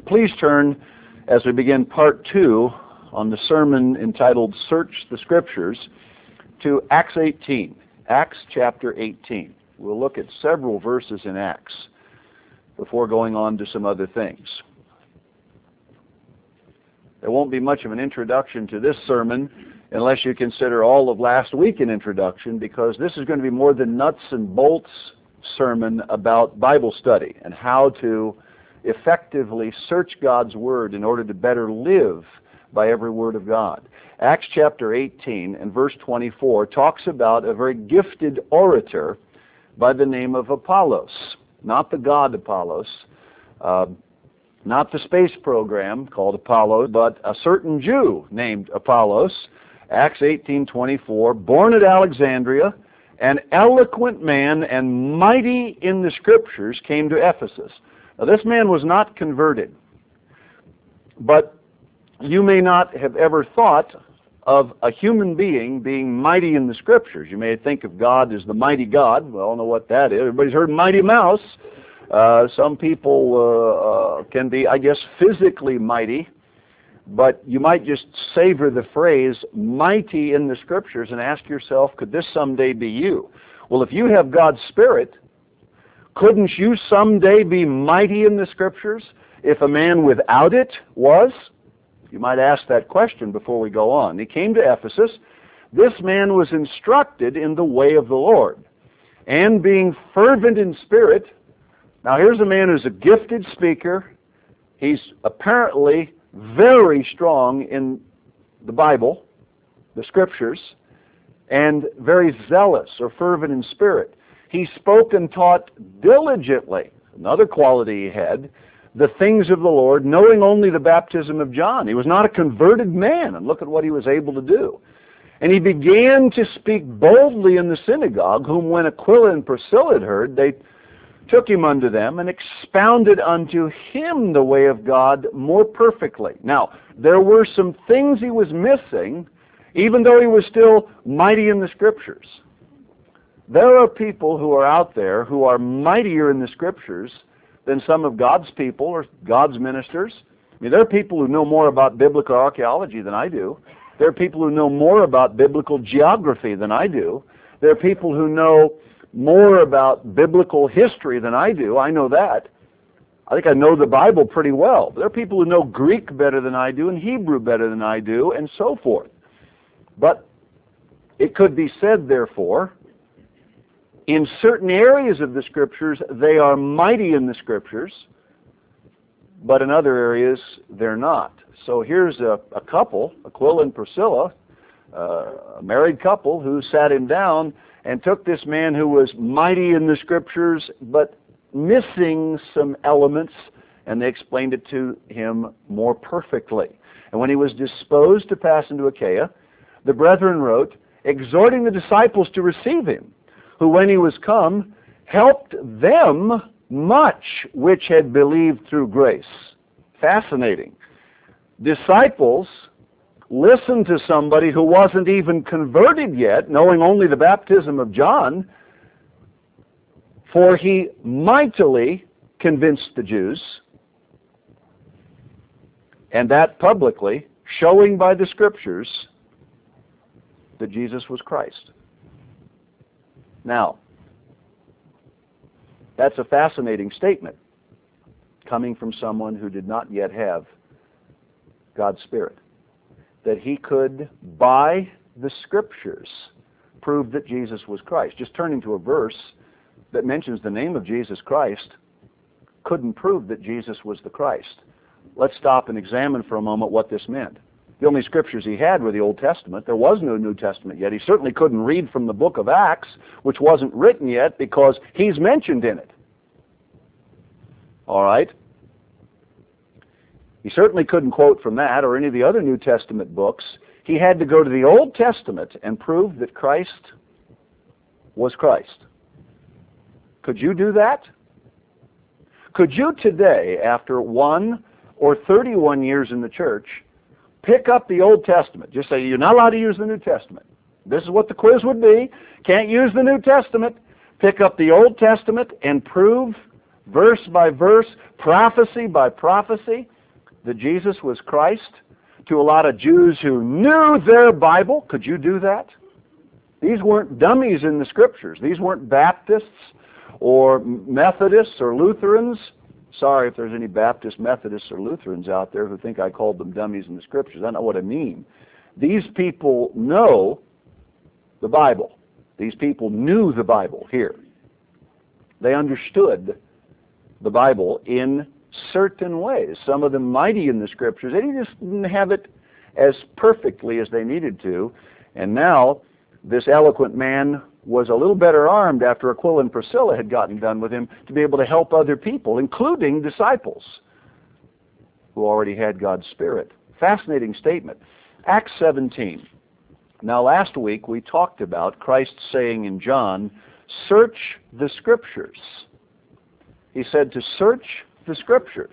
please turn, as we begin part 2 on the sermon entitled Search the Scriptures, to Acts 18. Acts chapter 18. We'll look at several verses in Acts before going on to some other things. There won't be much of an introduction to this sermon unless you consider all of last week an introduction, because this is going to be more than nuts and bolts sermon about Bible study and how to effectively search God's Word in order to better live by every word of God. Acts chapter 18 and verse 24 talks about a very gifted orator by the name of Apollos. Not the god Apollos, not the space program called Apollo, but a certain Jew named Apollos. Acts 18:24, born at Alexandria, an eloquent man and mighty in the Scriptures, came to Ephesus. Now this man was not converted, but you may not have ever thought of a human being being mighty in the Scriptures. You may think of God as the mighty God. We all know what that is. Everybody's heard Mighty Mouse. Some people can be, I guess, physically mighty, but you might just savor the phrase mighty in the Scriptures and ask yourself, could this someday be you? Well, if you have God's Spirit, couldn't you someday be mighty in the Scriptures if a man without it was? You might ask that question before we go on. He came to Ephesus. This man was instructed in the way of the Lord, and being fervent in spirit. Now here's a man who's a gifted speaker. He's apparently very strong in the Bible, the Scriptures, and very zealous or fervent in spirit. He spoke and taught diligently, another quality he had, the things of the Lord, knowing only the baptism of John. He was not a converted man, and look at what he was able to do. And he began to speak boldly in the synagogue, whom when Aquila and Priscilla had heard, they took him unto them and expounded unto him the way of God more perfectly. Now, there were some things he was missing, even though he was still mighty in the Scriptures. There are people who are out there who are mightier in the Scriptures than some of God's people or God's ministers. I mean, there are people who know more about biblical archaeology than I do. There are people who know more about biblical geography than I do. There are people who know more about biblical history than I do. I know that. I think I know the Bible pretty well. There are people who know Greek better than I do and Hebrew better than I do, and so forth. But it could be said, therefore, in certain areas of the Scriptures, they are mighty in the Scriptures, but in other areas, they're not. So here's a couple, Aquila and Priscilla, a married couple, who sat him down and took this man who was mighty in the Scriptures, but missing some elements, and they explained it to him more perfectly. And when he was disposed to pass into Achaia, the brethren wrote, exhorting the disciples to receive him, who when he was come, helped them much which had believed through grace. Fascinating. Disciples listened to somebody who wasn't even converted yet, knowing only the baptism of John, for he mightily convinced the Jews, and that publicly, showing by the Scriptures that Jesus was Christ. Now, that's a fascinating statement coming from someone who did not yet have God's Spirit. That he could, by the Scriptures, prove that Jesus was Christ. Just turning to a verse that mentions the name of Jesus Christ couldn't prove that Jesus was the Christ. Let's stop and examine for a moment what this meant. The only Scriptures he had were the Old Testament. There was no New Testament yet. He certainly couldn't read from the book of Acts, which wasn't written yet, because he's mentioned in it. All right? He certainly couldn't quote from that or any of the other New Testament books. He had to go to the Old Testament and prove that Christ was Christ. Could you do that? Could you today, after 1 or 31 years in the church, pick up the Old Testament? Just say, you're not allowed to use the New Testament. This is what the quiz would be. Can't use the New Testament. Pick up the Old Testament and prove verse by verse, prophecy by prophecy, that Jesus was Christ to a lot of Jews who knew their Bible? Could you do that? These weren't dummies in the Scriptures. These weren't Baptists or Methodists or Lutherans. Sorry if there's any Baptists, Methodists, or Lutherans out there who think I called them dummies in the Scriptures. That's not what I mean. These people know the Bible. These people knew the Bible here. They understood the Bible in certain ways. Some of them mighty in the Scriptures. They just didn't have it as perfectly as they needed to. And now this eloquent man was a little better armed after Aquila and Priscilla had gotten done with him to be able to help other people, including disciples who already had God's Spirit. Fascinating statement. Acts 17. Now last week we talked about Christ saying in John, search the Scriptures. He said to search the Scriptures.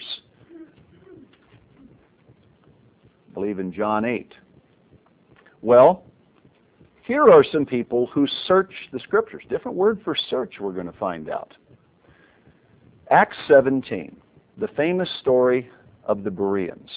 I believe in John 8. Well, here are some people who search the Scriptures. Different word for search, we're going to find out. Acts 17, the famous story of the Bereans.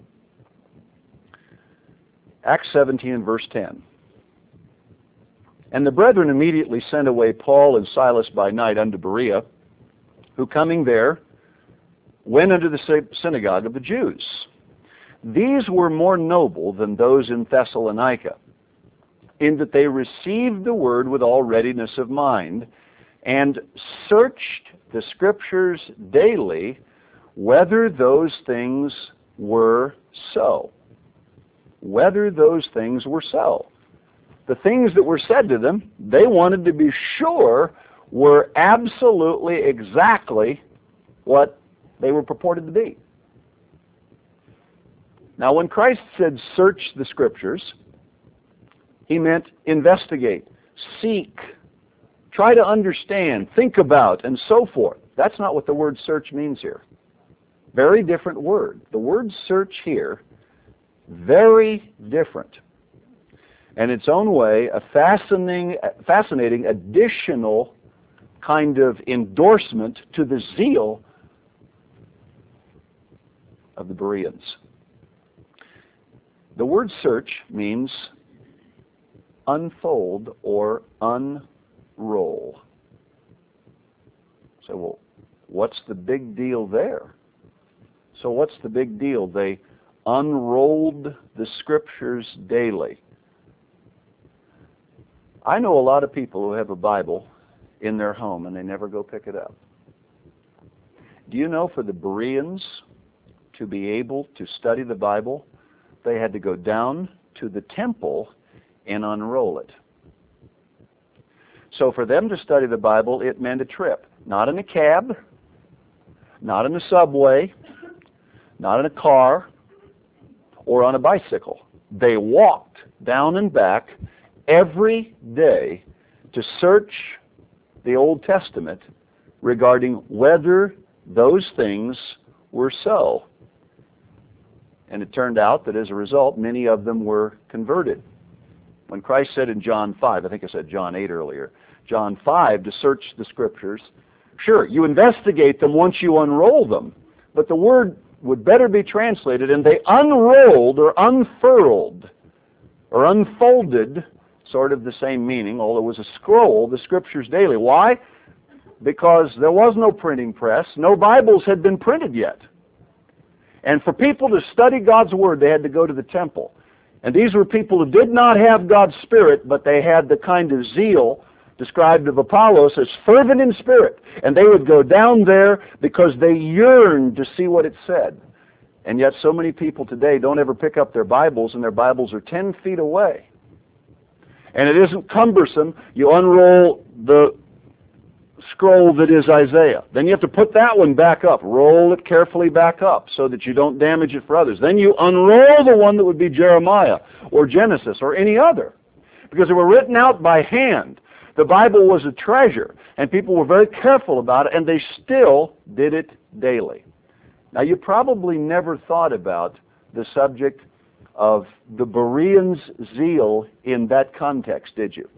Acts 17 and verse 10. And the brethren immediately sent away Paul and Silas by night unto Berea, who coming there went unto the synagogue of the Jews. These were more noble than those in Thessalonica, in that they received the word with all readiness of mind, and searched the Scriptures daily, whether those things were so. Whether those things were so. The things that were said to them, they wanted to be sure were absolutely exactly what they were purported to be. Now, when Christ said search the Scriptures, He meant investigate, seek, try to understand, think about, and so forth. That's not what the word search means here. Very different word. The word search here, very different. In its own way, a fascinating additional kind of endorsement to the zeal of the Bereans. The word search means unfold or unroll. So, well, what's the big deal there? So what's the big deal? They unrolled the Scriptures daily. I know a lot of people who have a Bible in their home and they never go pick it up. Do you know for the Bereans to be able to study the Bible, they had to go down to the temple and unroll it. So for them to study the Bible, it meant a trip. Not in a cab, not in a subway, not in a car, or on a bicycle. They walked down and back every day to search the Old Testament regarding whether those things were so. And it turned out that as a result, many of them were converted. When Christ said in John 5, I think I said John 8 earlier, John 5, to search the Scriptures, sure, you investigate them once you unroll them, but the word would better be translated, and they unrolled or unfurled or unfolded, sort of the same meaning, although it was a scroll, the Scriptures daily. Why? Because there was no printing press. No Bibles had been printed yet. And for people to study God's Word, they had to go to the temple. And these were people who did not have God's Spirit, but they had the kind of zeal described of Apollos as fervent in spirit. And they would go down there because they yearned to see what it said. And yet so many people today don't ever pick up their Bibles, and their Bibles are 10 feet away. And it isn't cumbersome. You unroll the scroll that is Isaiah. Then you have to put that one back up. Roll it carefully back up so that you don't damage it for others. Then you unroll the one that would be Jeremiah or Genesis or any other. Because they were written out by hand. The Bible was a treasure, and people were very careful about it, and they still did it daily. Now, you probably never thought about the subject of the Bereans' zeal in that context, did you?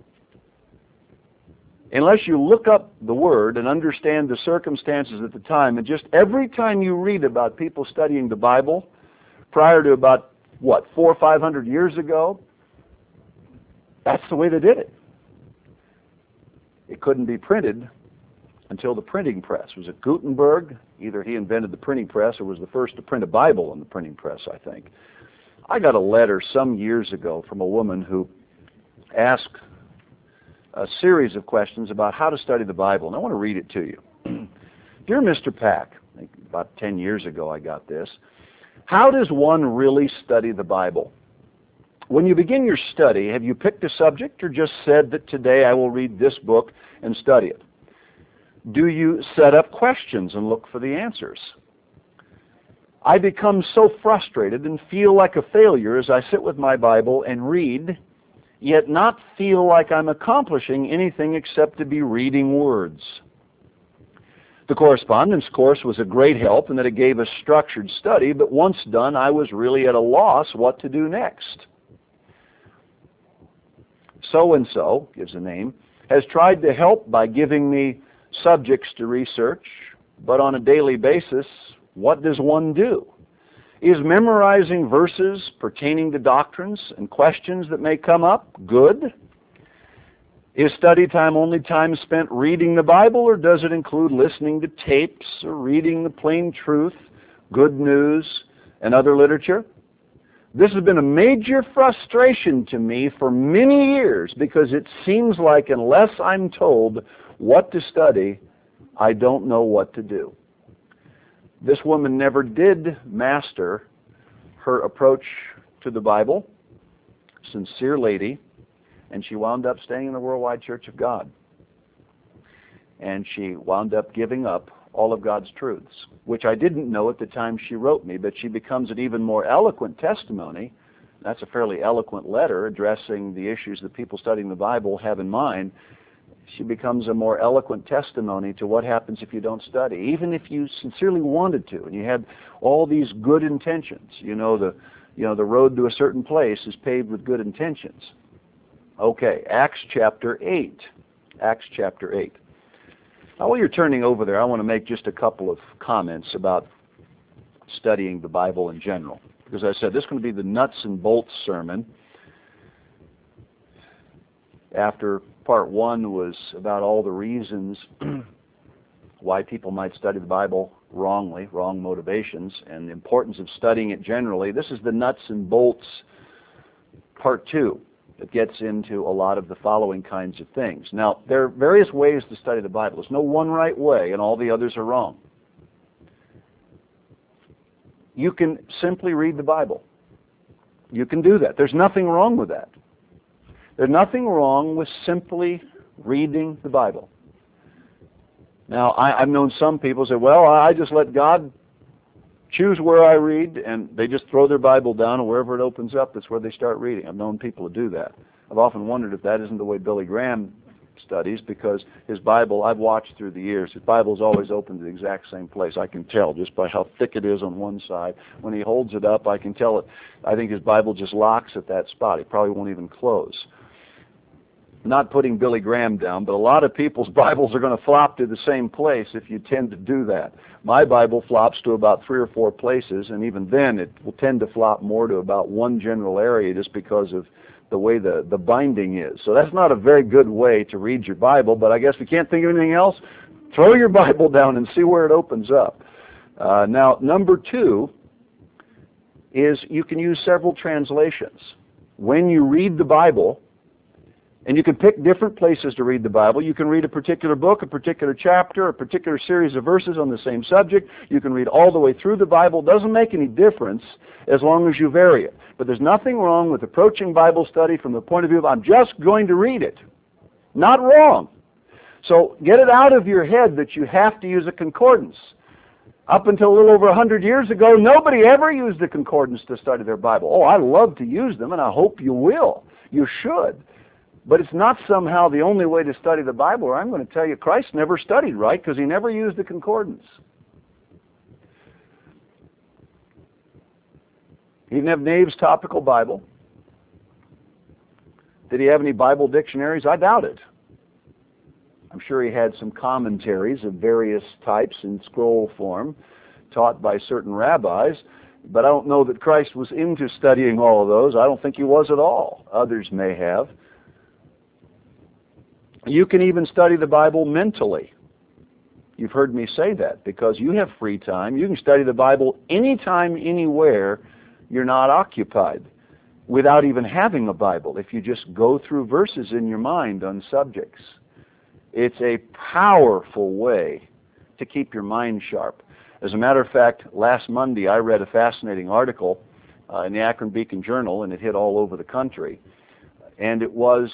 Unless you look up the Word and understand the circumstances at the time, and just every time you read about people studying the Bible, prior to about, what, 400 or 500 years ago, that's the way they did it. It couldn't be printed until the printing press. Was it Gutenberg? Either he invented the printing press or was the first to print a Bible in the printing press, I think. I got a letter some years ago from a woman who asked a series of questions about how to study the Bible, and I want to read it to you. Dear Mr. Pack, I think about 10 years ago I got this. How does one really study the Bible? When you begin your study, have you picked a subject or just said that today I will read this book and study it? Do you set up questions and look for the answers? I become so frustrated and feel like a failure as I sit with my Bible and read, yet not feel like I'm accomplishing anything except to be reading words. The correspondence course was a great help in that it gave us structured study, but once done, I was really at a loss what to do next. So-and-so, gives a name, has tried to help by giving me subjects to research, but on a daily basis, what does one do? Is memorizing verses pertaining to doctrines and questions that may come up good? Is study time only time spent reading the Bible, or does it include listening to tapes or reading the Plain Truth, Good News, and other literature? This has been a major frustration to me for many years because it seems like unless I'm told what to study, I don't know what to do. This woman never did master her approach to the Bible, sincere lady, and she wound up staying in the Worldwide Church of God. And she wound up giving up all of God's truths, which I didn't know at the time she wrote me, but she becomes an even more eloquent testimony. That's a fairly eloquent letter addressing the issues that people studying the Bible have in mind. She becomes a more eloquent testimony to what happens if you don't study, even if you sincerely wanted to, and you had all these good intentions. The road to a certain place is paved with good intentions. Okay, Acts chapter 8. Acts chapter 8. Now, while you're turning over there, I want to make just a couple of comments about studying the Bible in general. Because I said this is going to be the nuts and bolts sermon. After part one was about all the reasons why people might study the Bible wrongly, wrong motivations, and the importance of studying it generally. This is the nuts and bolts part two. It gets into a lot of the following kinds of things. Now, there are various ways to study the Bible. There's no one right way, and all the others are wrong. You can simply read the Bible. You can do that. There's nothing wrong with that. There's nothing wrong with simply reading the Bible. Now, I've known some people say, well, I just let God choose where I read, and they just throw their Bible down, and wherever it opens up, that's where they start reading. I've known people to do that. I've often wondered if that isn't the way Billy Graham studies, because his Bible, I've watched through the years, his Bible is always open to the exact same place. I can tell just by how thick it is on one side. When he holds it up, I can tell it. I think his Bible just locks at that spot. He probably won't even close. Not putting Billy Graham down, but a lot of people's Bibles are going to flop to the same place if you tend to do that. My Bible flops to about 3 or 4 places, and even then it will tend to flop more to about one general area just because of the way the binding is. So that's not a very good way to read your Bible, but I guess if you can't think of anything else, throw your Bible down and see where it opens up. Now, number 2 is you can use several translations. When you read the Bible, and you can pick different places to read the Bible. You can read a particular book, a particular chapter, a particular series of verses on the same subject. You can read all the way through the Bible. It doesn't make any difference as long as you vary it. But there's nothing wrong with approaching Bible study from the point of view of, I'm just going to read it. Not wrong. So get it out of your head that you have to use a concordance. Up until a little over 100 years ago, nobody ever used a concordance to study their Bible. Oh, I love to use them, and I hope you will. You should. But it's not somehow the only way to study the Bible. Or I'm going to tell you, Christ never studied right because he never used the concordance. He didn't have Nave's Topical Bible. Did he have any Bible dictionaries? I doubt it. I'm sure he had some commentaries of various types in scroll form taught by certain rabbis. But I don't know that Christ was into studying all of those. I don't think he was at all. Others may have. You can even study the Bible mentally. You've heard me say that because you have free time. You can study the Bible anytime, anywhere you're not occupied without even having a Bible, if you just go through verses in your mind on subjects. It's a powerful way to keep your mind sharp. As a matter of fact, last Monday I read a fascinating article in the Akron Beacon Journal, and it hit all over the country. And it was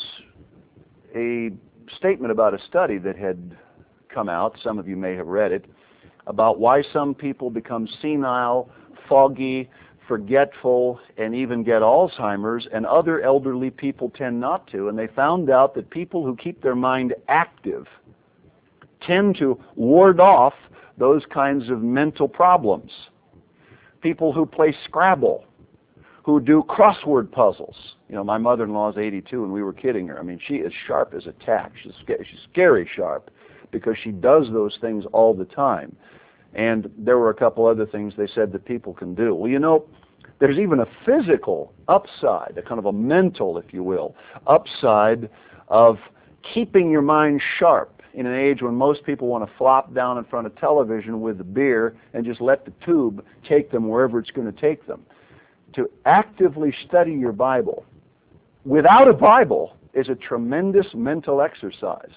a statement about a study that had come out, some of you may have read it, about why some people become senile, foggy, forgetful, and even get Alzheimer's, and other elderly people tend not to. And they found out that people who keep their mind active tend to ward off those kinds of mental problems. People who play Scrabble, who do crossword puzzles. You know, my mother-in-law is 82, and we were kidding her. I mean, she is sharp as a tack. She's scary sharp because she does those things all the time. And there were a couple other things they said that people can do. Well, you know, there's even a physical upside, a kind of a mental, if you will, upside of keeping your mind sharp in an age when most people want to flop down in front of television with a beer and just let the tube take them wherever it's going to take them. To actively study your Bible without a Bible is a tremendous mental exercise.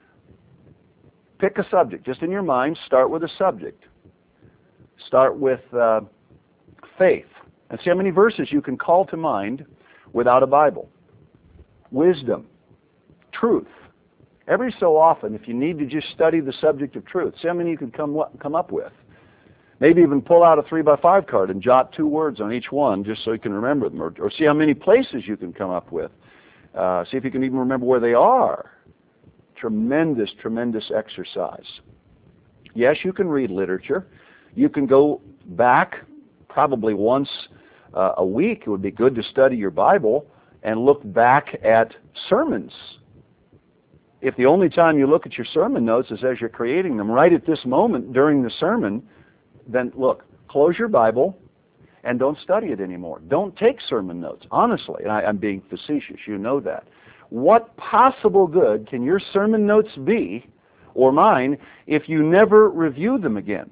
Pick a subject. Just in your mind, start with a subject. Start with faith. And see how many verses you can call to mind without a Bible. Wisdom. Truth. Every so often, if you need to just study the subject of truth, see how many you can come up with. Maybe even pull out a 3x5 card and jot 2 words on each one just so you can remember them. Or see how many places you can come up with. See if you can even remember where they are. Tremendous, tremendous exercise. Yes, you can read literature. You can go back probably once a week. It would be good to study your Bible and look back at sermons. If the only time you look at your sermon notes is as you're creating them, right at this moment during the sermon, then look, close your Bible and don't study it anymore. Don't take sermon notes, honestly. And I'm being facetious, you know that. What possible good can your sermon notes be, or mine, if you never review them again?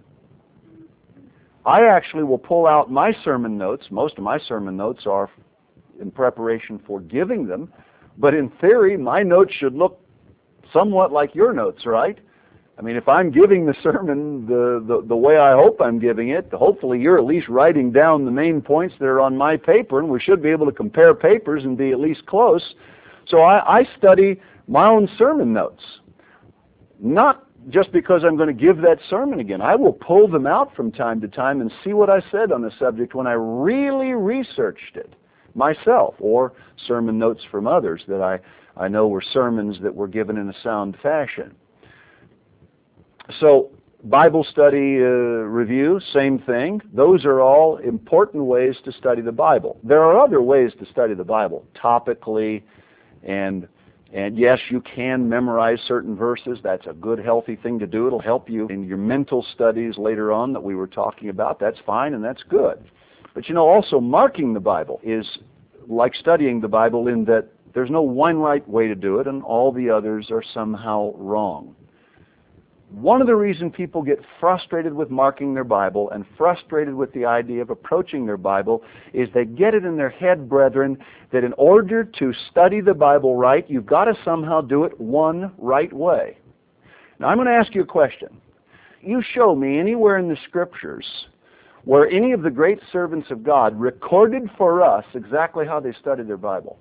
I actually will pull out my sermon notes. Most of my sermon notes are in preparation for giving them, but in theory, my notes should look somewhat like your notes, right? I mean, if I'm giving the sermon the way I hope I'm giving it, hopefully you're at least writing down the main points that are on my paper, and we should be able to compare papers and be at least close. So I study my own sermon notes, not just because I'm going to give that sermon again. I will pull them out from time to time and see what I said on the subject when I really researched it myself, or sermon notes from others that I know were sermons that were given in a sound fashion. So Bible study review, same thing. Those are all important ways to study the Bible. There are other ways to study the Bible, topically, and yes, you can memorize certain verses. That's a good, healthy thing to do. It'll help you in your mental studies later on that we were talking about. That's fine and that's good. But you know, also marking the Bible is like studying the Bible in that there's no one right way to do it and all the others are somehow wrong. One of the reasons people get frustrated with marking their Bible and frustrated with the idea of approaching their Bible is they get it in their head, brethren, that in order to study the Bible right, you've got to somehow do it one right way. Now, I'm going to ask you a question. You show me anywhere in the Scriptures where any of the great servants of God recorded for us exactly how they studied their Bible.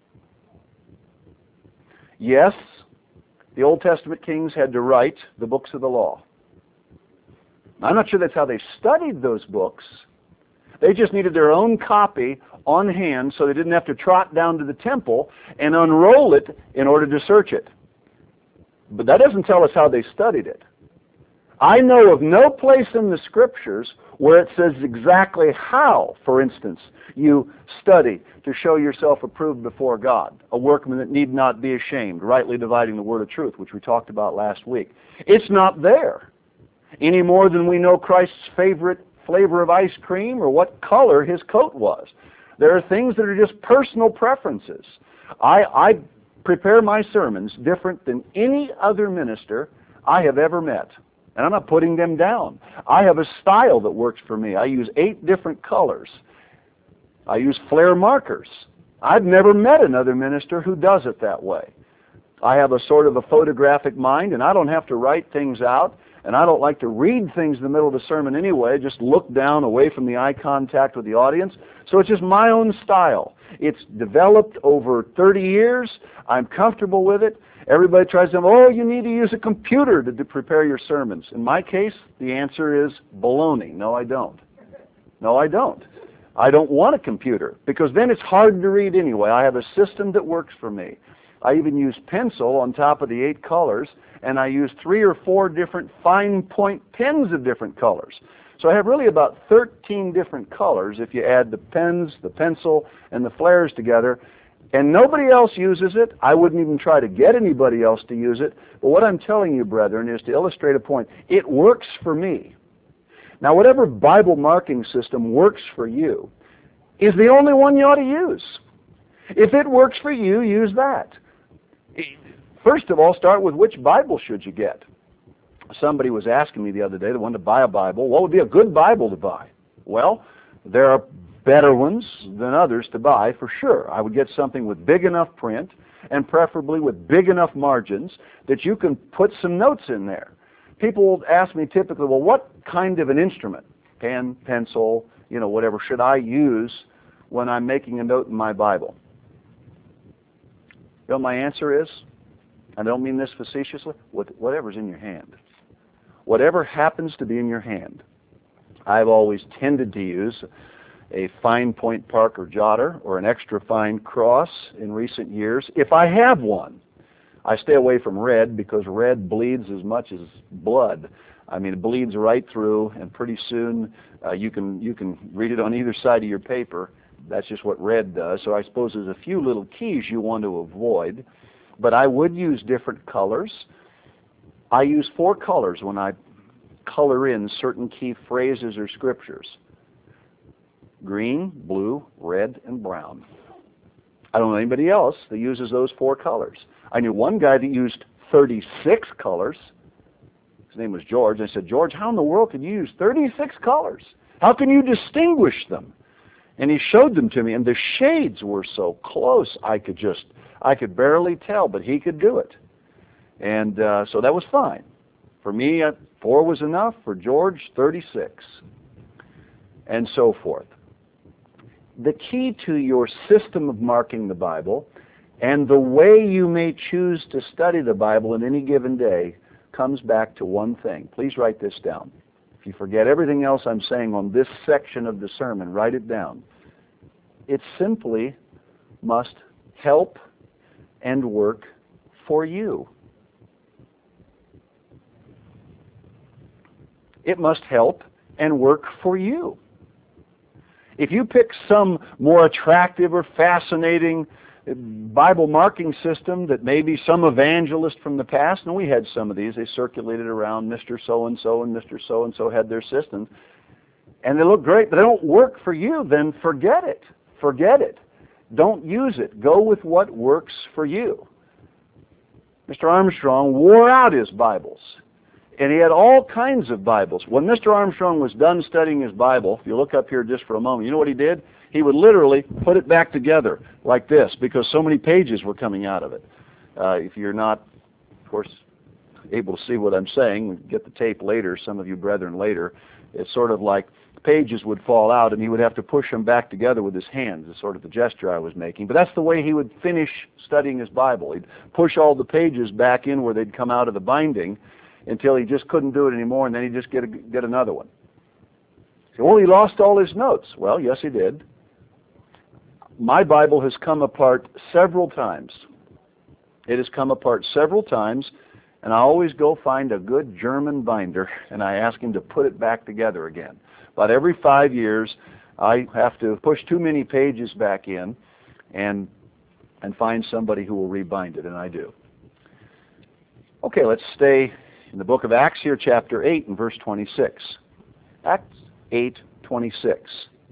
Yes, the Old Testament kings had to write the books of the law. I'm not sure that's how they studied those books. They just needed their own copy on hand so they didn't have to trot down to the temple and unroll it in order to search it. But that doesn't tell us how they studied it. I know of no place in the Scriptures where it says exactly how, for instance, you study to show yourself approved before God, a workman that need not be ashamed, rightly dividing the word of truth, which we talked about last week. It's not there, any more than we know Christ's favorite flavor of ice cream or what color his coat was. There are things that are just personal preferences. I prepare my sermons different than any other minister I have ever met. And I'm not putting them down. I have a style that works for me. I use 8 different colors. I use flare markers. I've never met another minister who does it that way. I have a sort of a photographic mind, and I don't have to write things out, and I don't like to read things in the middle of the sermon anyway, just look down away from the eye contact with the audience. So it's just my own style. It's developed over 30 years. I'm comfortable with it. Everybody tries to say, oh, you need to use a computer to prepare your sermons. In my case, the answer is baloney. No, I don't. No, I don't. I don't want a computer, because then it's hard to read anyway. I have a system that works for me. I even use pencil on top of the 8 colors, and I use 3 or 4 different fine point pens of different colors. So I have really about 13 different colors if you add the pens, the pencil, and the flares together. And nobody else uses it. I wouldn't even try to get anybody else to use it. But what I'm telling you, brethren, is to illustrate a point. It works for me. Now, whatever Bible marking system works for you is the only one you ought to use. If it works for you, use that. First of all, start with which Bible should you get. Somebody was asking me the other day, they wanted to buy a Bible. What would be a good Bible to buy? Well, there are better ones than others to buy, for sure. I would get something with big enough print, and preferably with big enough margins that you can put some notes in there. People will ask me typically, well, what kind of an instrument, pen, pencil, whatever, should I use when I'm making a note in my Bible? You know what my answer is? I don't mean this facetiously. Whatever's in your hand. Whatever happens to be in your hand. I've always tended to use a fine point Parker jotter or an extra fine cross in recent years, if I have one. I stay away from red because red bleeds as much as blood. I mean, it bleeds right through, and pretty soon you can read it on either side of your paper. That's just what red does. So I suppose there's a few little keys you want to avoid. But I would use different colors. I use 4 colors when I color in certain key phrases or scriptures. Green, blue, red, and brown. I don't know anybody else that uses those 4 colors. I knew one guy that used 36 colors. His name was George. I said, George, how in the world could you use 36 colors? How can you distinguish them? And he showed them to me, and the shades were so close I could barely tell, but he could do it. And so that was fine. For me, 4 was enough. For George, 36. And so forth. The key to your system of marking the Bible and the way you may choose to study the Bible in any given day comes back to one thing. Please write this down. If you forget everything else I'm saying on this section of the sermon, write it down. It simply must help and work for you. It must help and work for you. If you pick some more attractive or fascinating Bible marking system that maybe some evangelist from the past, and we had some of these, they circulated around, Mr. So-and-so and Mr. So-and-so had their systems, and they look great, but they don't work for you, then forget it. Forget it. Don't use it. Go with what works for you. Mr. Armstrong wore out his Bibles, and he had all kinds of Bibles. When Mr. Armstrong was done studying his Bible, if you look up here just for a moment, you know what he did? He would literally put it back together like this because so many pages were coming out of it. If you're not, of course, able to see what I'm saying, we get the tape later, some of you brethren later, it's sort of like pages would fall out and he would have to push them back together with his hands, is sort of the gesture I was making. But that's the way he would finish studying his Bible. He'd push all the pages back in where they'd come out of the binding until he just couldn't do it anymore, and then he'd just get another one. So, well, he lost all his notes. Well, yes, he did. My Bible has come apart several times. It has come apart several times, and I always go find a good German binder, and I ask him to put it back together again. About every 5 years, I have to push too many pages back in and find somebody who will rebind it, and I do. Okay, let's stay in the book of Acts here, chapter 8 and verse 26. Acts 8:26.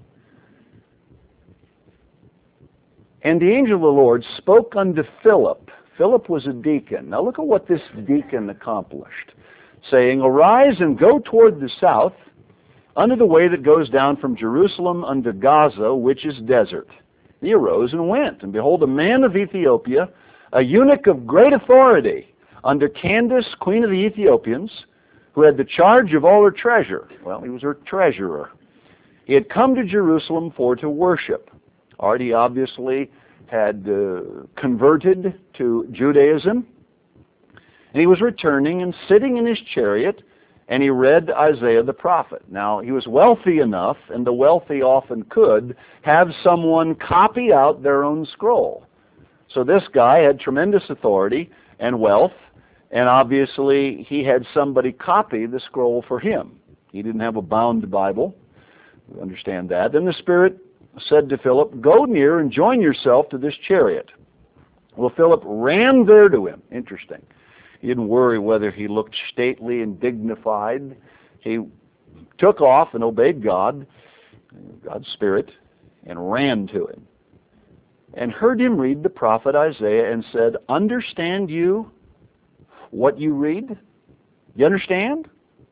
And the angel of the Lord spoke unto Philip. Philip was a deacon. Now look at what this deacon accomplished. Saying, Arise and go toward the south, unto the way that goes down from Jerusalem unto Gaza, which is desert. He arose and went, and behold, a man of Ethiopia, a eunuch of great authority, under Candace, queen of the Ethiopians, who had the charge of all her treasure. Well, he was her treasurer. He had come to Jerusalem for to worship. Already obviously had converted to Judaism. And he was returning and sitting in his chariot, and he read Isaiah the prophet. Now, he was wealthy enough, and the wealthy often could, have someone copy out their own scroll. So this guy had tremendous authority and wealth, and obviously he had somebody copy the scroll for him. He didn't have a bound Bible. We understand that. Then the Spirit said to Philip, Go near and join yourself to this chariot. Well, Philip ran there to him. Interesting. He didn't worry whether he looked stately and dignified. He took off and obeyed God, God's Spirit, and ran to him. And heard him read the prophet Isaiah and said, Understand you what you read? You understand?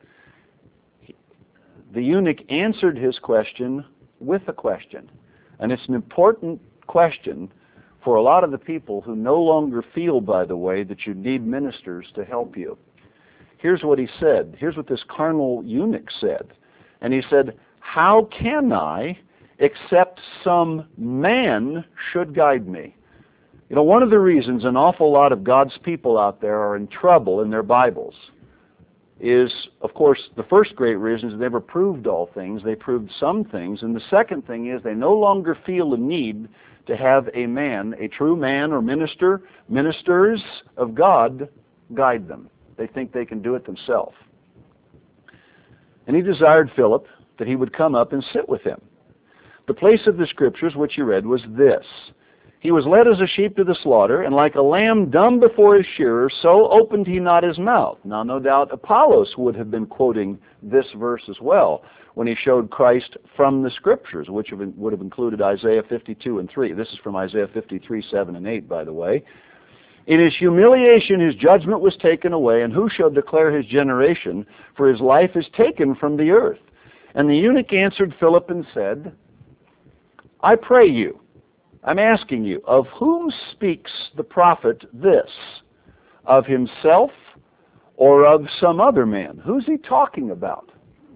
The eunuch answered his question with a question. And it's an important question for a lot of the people who no longer feel, by the way, that you need ministers to help you. Here's what he said. Here's what this carnal eunuch said. And he said, How can I, except some man should guide me? You know, one of the reasons an awful lot of God's people out there are in trouble in their Bibles is, of course, the first great reason is they never proved all things. They proved some things. And the second thing is they no longer feel a need to have a man, a true man or ministers of God, guide them. They think they can do it themselves. And he desired Philip that he would come up and sit with him. The place of the Scriptures which he read was this. He was led as a sheep to the slaughter, and like a lamb dumb before his shearer, so opened he not his mouth. Now, no doubt Apollos would have been quoting this verse as well when he showed Christ from the Scriptures, which would have included Isaiah 52 and 3. This is from Isaiah 53, 7 and 8, by the way. In his humiliation his judgment was taken away, and who shall declare his generation? For his life is taken from the earth. And the eunuch answered Philip and said, I pray you, I'm asking you, of whom speaks the prophet this? Of himself or of some other man? Who's he talking about?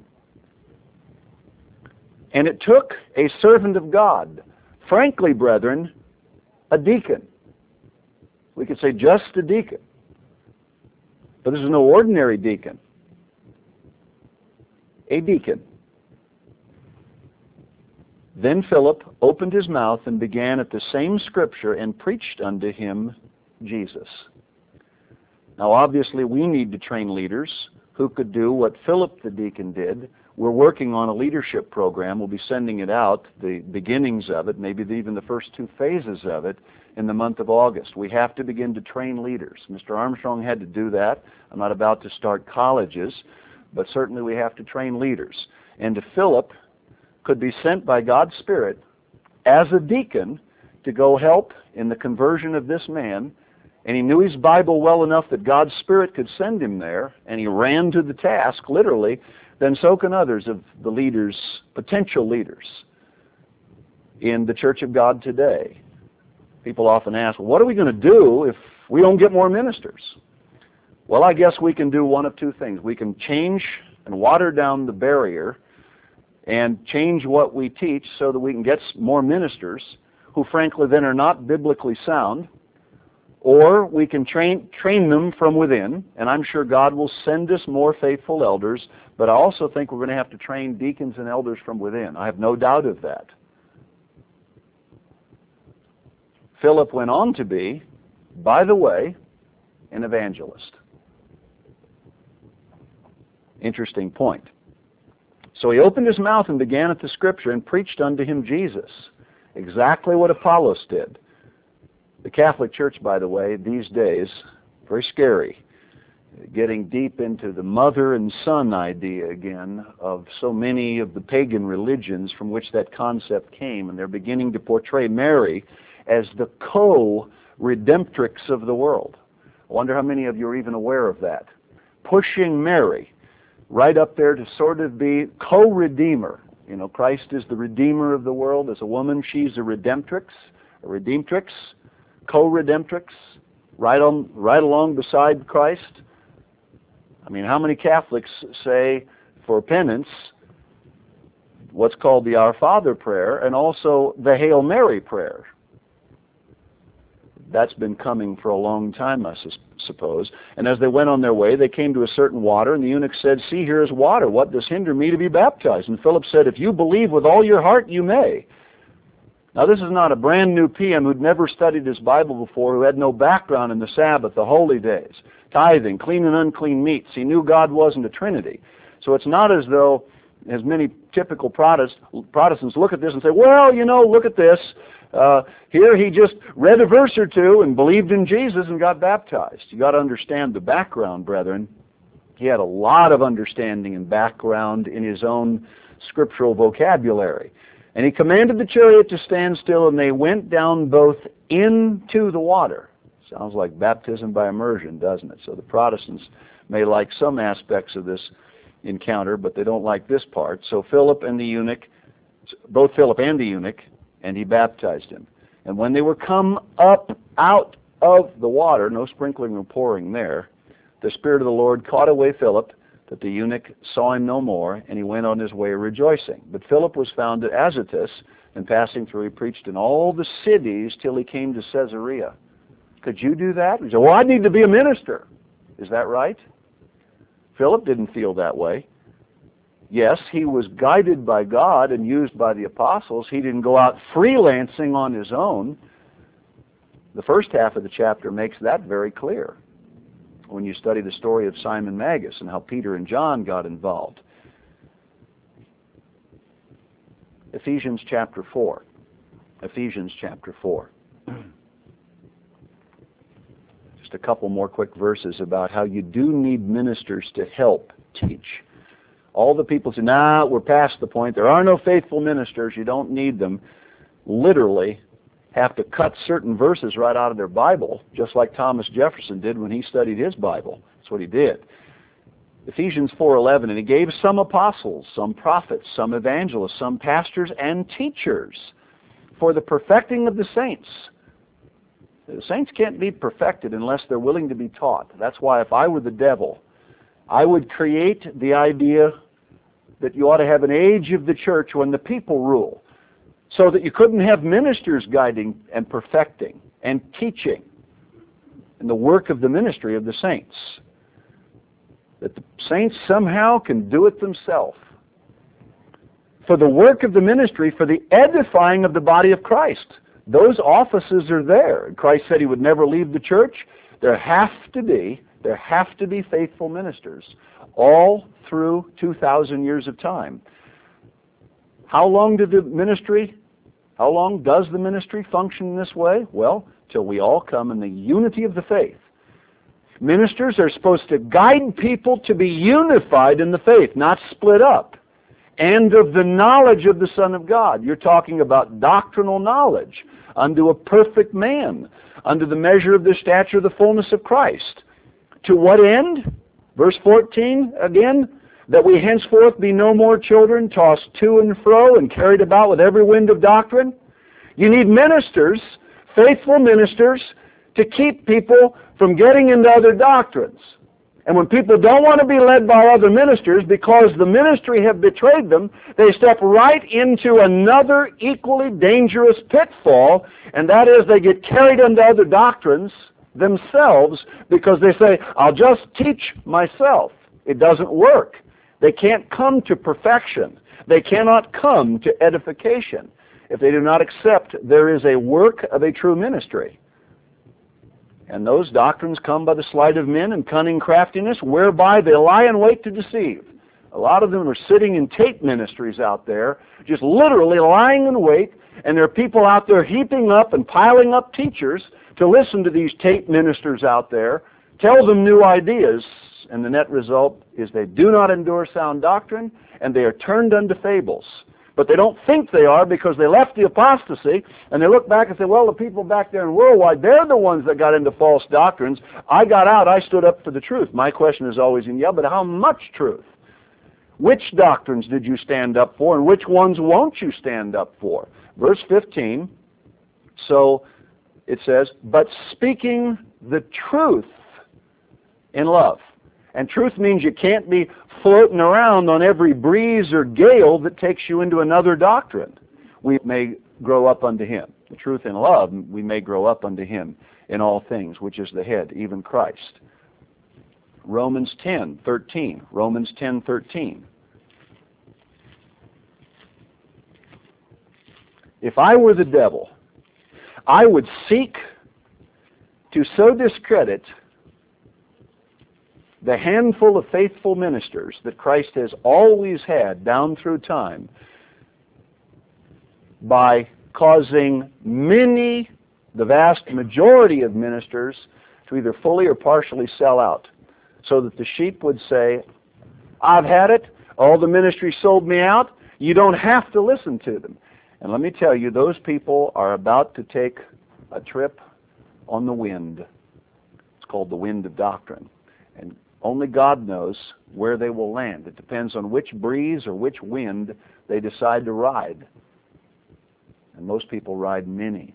And it took a servant of God, frankly, brethren, a deacon. We could say just a deacon. But this is no ordinary deacon. A deacon. Then Philip opened his mouth and began at the same Scripture and preached unto him Jesus. Now obviously we need to train leaders who could do what Philip the deacon did. We're working on a leadership program. We'll be sending it out, the beginnings of it, maybe even the first 2 phases of it, in the month of August. We have to begin to train leaders. Mr. Armstrong had to do that. I'm not about to start colleges, but certainly we have to train leaders. And to Philip could be sent by God's Spirit as a deacon to go help in the conversion of this man, and he knew his Bible well enough that God's Spirit could send him there, and he ran to the task, literally, then so can others of the leaders, potential leaders, in the Church of God today. People often ask, well, what are we going to do if we don't get more ministers? Well, I guess we can do one of 2 things. We can change and water down the barrier and change what we teach so that we can get more ministers who frankly then are not biblically sound, or we can train them from within, and I'm sure God will send us more faithful elders, but I also think we're going to have to train deacons and elders from within. I have no doubt of that. Philip went on to be, by the way, an evangelist. Interesting point. So he opened his mouth and began at the Scripture and preached unto him Jesus. Exactly what Apollos did. The Catholic Church, by the way, these days, very scary. getting deep into the mother and son idea again of so many of the pagan religions from which that concept came, and they're beginning to portray Mary as the co-redemptrix of the world. I wonder how many of you are even aware of that. Pushing Mary right up there to sort of be co-redeemer. You know, Christ is the redeemer of the world. As a woman, she's a redemptrix, co-redemptrix, right along beside Christ. I mean, how many Catholics say for penance what's called the Our Father prayer and also the Hail Mary prayer? That's been coming for a long time, I suppose. And as they went on their way, they came to a certain water, and the eunuch said, "See, here is water. What does hinder me to be baptized?" And Philip said, "If you believe with all your heart, you may." Now, this is not a brand new PM who'd never studied his Bible before, who had no background in the Sabbath, the holy days, tithing, clean and unclean meats. He knew God wasn't a Trinity. So it's not as though, as many typical Protestants look at this and say, well, you know, look at this. Here he just read a verse or two and believed in Jesus and got baptized. You got to understand the background, brethren. He had a lot of understanding and background in his own scriptural vocabulary. And he commanded the chariot to stand still, and they went down both into the water. Sounds like baptism by immersion, doesn't it? So the Protestants may like some aspects of this encounter, but they don't like this part. So Philip and the eunuch, both Philip and the eunuch, and he baptized him. And when they were come up out of the water, no sprinkling or pouring there, the Spirit of the Lord caught away Philip, that the eunuch saw him no more, and he went on his way rejoicing. But Philip was found at Azotus, and passing through, he preached in all the cities till he came to Caesarea. Could you do that? He said, well, I need to be a minister. Is that right? Philip didn't feel that way. Yes, he was guided by God and used by the apostles. He didn't go out freelancing on his own. The first half of the chapter makes that very clear when you study the story of Simon Magus and how Peter and John got involved. Ephesians chapter 4. Ephesians chapter 4. Just a couple more quick verses about how you do need ministers to help teach. All the people say, nah, we're past the point. There are no faithful ministers. You don't need them. Literally have to cut certain verses right out of their Bible, just like Thomas Jefferson did when he studied his Bible. That's what he did. Ephesians 4:11, and he gave some apostles, some prophets, some evangelists, some pastors and teachers for the perfecting of the saints. The saints can't be perfected unless they're willing to be taught. That's why if I were the devil, I would create the idea that you ought to have an age of the church when the people rule, so that you couldn't have ministers guiding and perfecting and teaching in the work of the ministry of the saints. That the saints somehow can do it themselves. For the work of the ministry, for the edifying of the body of Christ. Those offices are there. And Christ said he would never leave the church. There have to be faithful ministers all through 2,000 years of time. How long does the ministry function in this way? Well, till we all come in the unity of the faith. Ministers are supposed to guide people to be unified in the faith, not split up. And of the knowledge of the Son of God. You're talking about doctrinal knowledge unto a perfect man, unto the measure of the stature of the fullness of Christ. To what end? Verse 14 again, that we henceforth be no more children, tossed to and fro and carried about with every wind of doctrine. You need ministers, faithful ministers, to keep people from getting into other doctrines. And when people don't want to be led by other ministers because the ministry have betrayed them, they step right into another equally dangerous pitfall, and that is they get carried into other doctrines themselves because they say, I'll just teach myself. It doesn't work. They can't come to perfection. They cannot come to edification if they do not accept there is a work of a true ministry. And those doctrines come by the sleight of men and cunning craftiness, whereby they lie in wait to deceive. A lot of them are sitting in tape ministries out there, just literally lying in wait, and there are people out there heaping up and piling up teachers to listen to these tape ministers out there, tell them new ideas, and the net result is they do not endure sound doctrine, and they are turned unto fables. But they don't think they are because they left the apostasy, and they look back and say, well, the people back there in worldwide, they're the ones that got into false doctrines. I got out, I stood up for the truth. My question is always, yeah, but how much truth? Which doctrines did you stand up for, and which ones won't you stand up for? Verse 15, so it says, but speaking the truth in love. And truth means you can't be floating around on every breeze or gale that takes you into another doctrine. We may grow up unto him. The truth in love, we may grow up unto him in all things, which is the head, even Christ. Romans 10:13. Romans 10:13. If I were the devil, I would seek to sow discredit the handful of faithful ministers that Christ has always had down through time by causing many, the vast majority of ministers, to either fully or partially sell out, so that the sheep would say, I've had it, all the ministry sold me out, you don't have to listen to them. And let me tell you, those people are about to take a trip on the wind. It's called the wind of doctrine. And only God knows where they will land. It depends on which breeze or which wind they decide to ride. And most people ride many.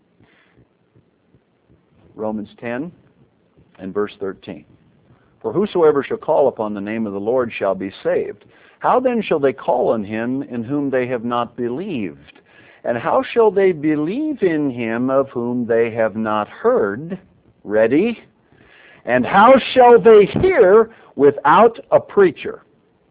Romans 10 and verse 13. For whosoever shall call upon the name of the Lord shall be saved. How then shall they call on him in whom they have not believed? And how shall they believe in him of whom they have not heard? Ready? And how shall they hear without a preacher?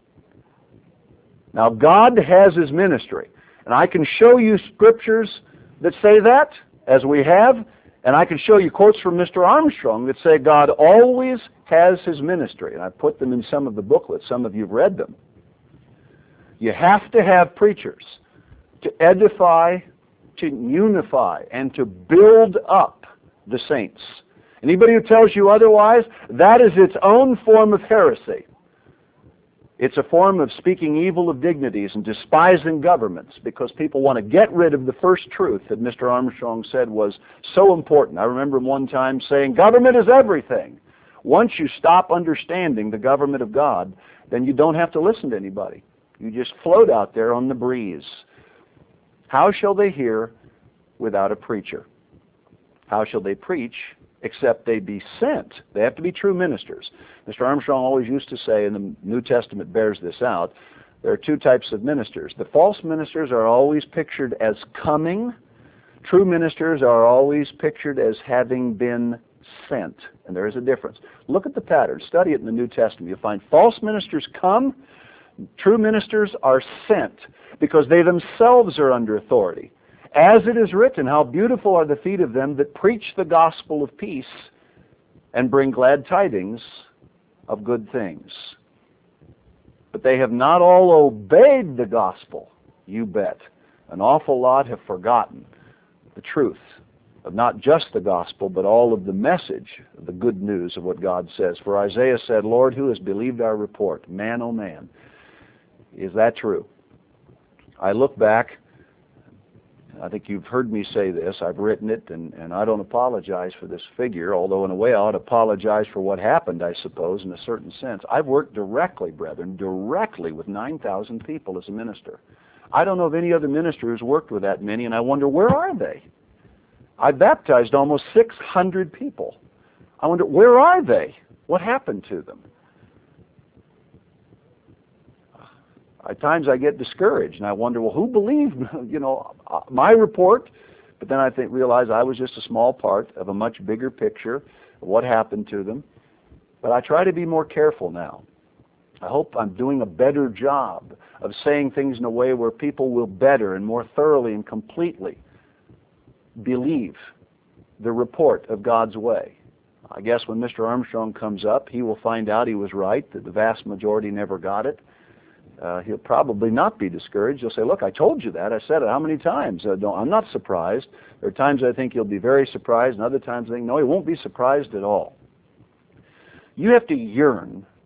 Now God has his ministry. And I can show you scriptures that say that, as we have, and I can show you quotes from Mr. Armstrong that say God always has his ministry. And I put them in some of the booklets. Some of you have read them. You have to have preachers to edify, to unify, and to build up the saints. Anybody who tells you otherwise, that is its own form of heresy. It's a form of speaking evil of dignities and despising governments because people want to get rid of the first truth that Mr. Armstrong said was so important. I remember him one time saying, government is everything. Once you stop understanding the government of God, then you don't have to listen to anybody. You just float out there on the breeze. How shall they hear without a preacher? How shall they preach except they be sent? They have to be true ministers. Mr. Armstrong always used to say, and the New Testament bears this out, there are two types of ministers. The false ministers are always pictured as coming. True ministers are always pictured as having been sent. And there is a difference. Look at the pattern. Study it in the New Testament. You'll find false ministers come. True ministers are sent because they themselves are under authority. As it is written, how beautiful are the feet of them that preach the gospel of peace and bring glad tidings of good things. But they have not all obeyed the gospel, you bet. An awful lot have forgotten the truth of not just the gospel, but all of the message, the good news of what God says. For Isaiah said, Lord, who has believed our report? Man, oh man. Is that true? I look back, I think you've heard me say this, I've written it, and I don't apologize for this figure, although in a way I ought to apologize for what happened, I suppose, in a certain sense. I've worked directly, brethren, directly with 9,000 people as a minister. I don't know of any other minister who's worked with that many, and I wonder, where are they? I baptized almost 600 people. I wonder, where are they? What happened to them? At times I get discouraged, and I wonder, well, who believed, my report? But then I realize I was just a small part of a much bigger picture of what happened to them. But I try to be more careful now. I hope I'm doing a better job of saying things in a way where people will better and more thoroughly and completely believe the report of God's way. I guess when Mr. Armstrong comes up, he will find out he was right, that the vast majority never got it. He'll probably not be discouraged. He'll say, look, I told you that. I said it how many times? I'm not surprised. There are times I think he'll be very surprised, and other times I think, no, he won't be surprised at all. You have to yearn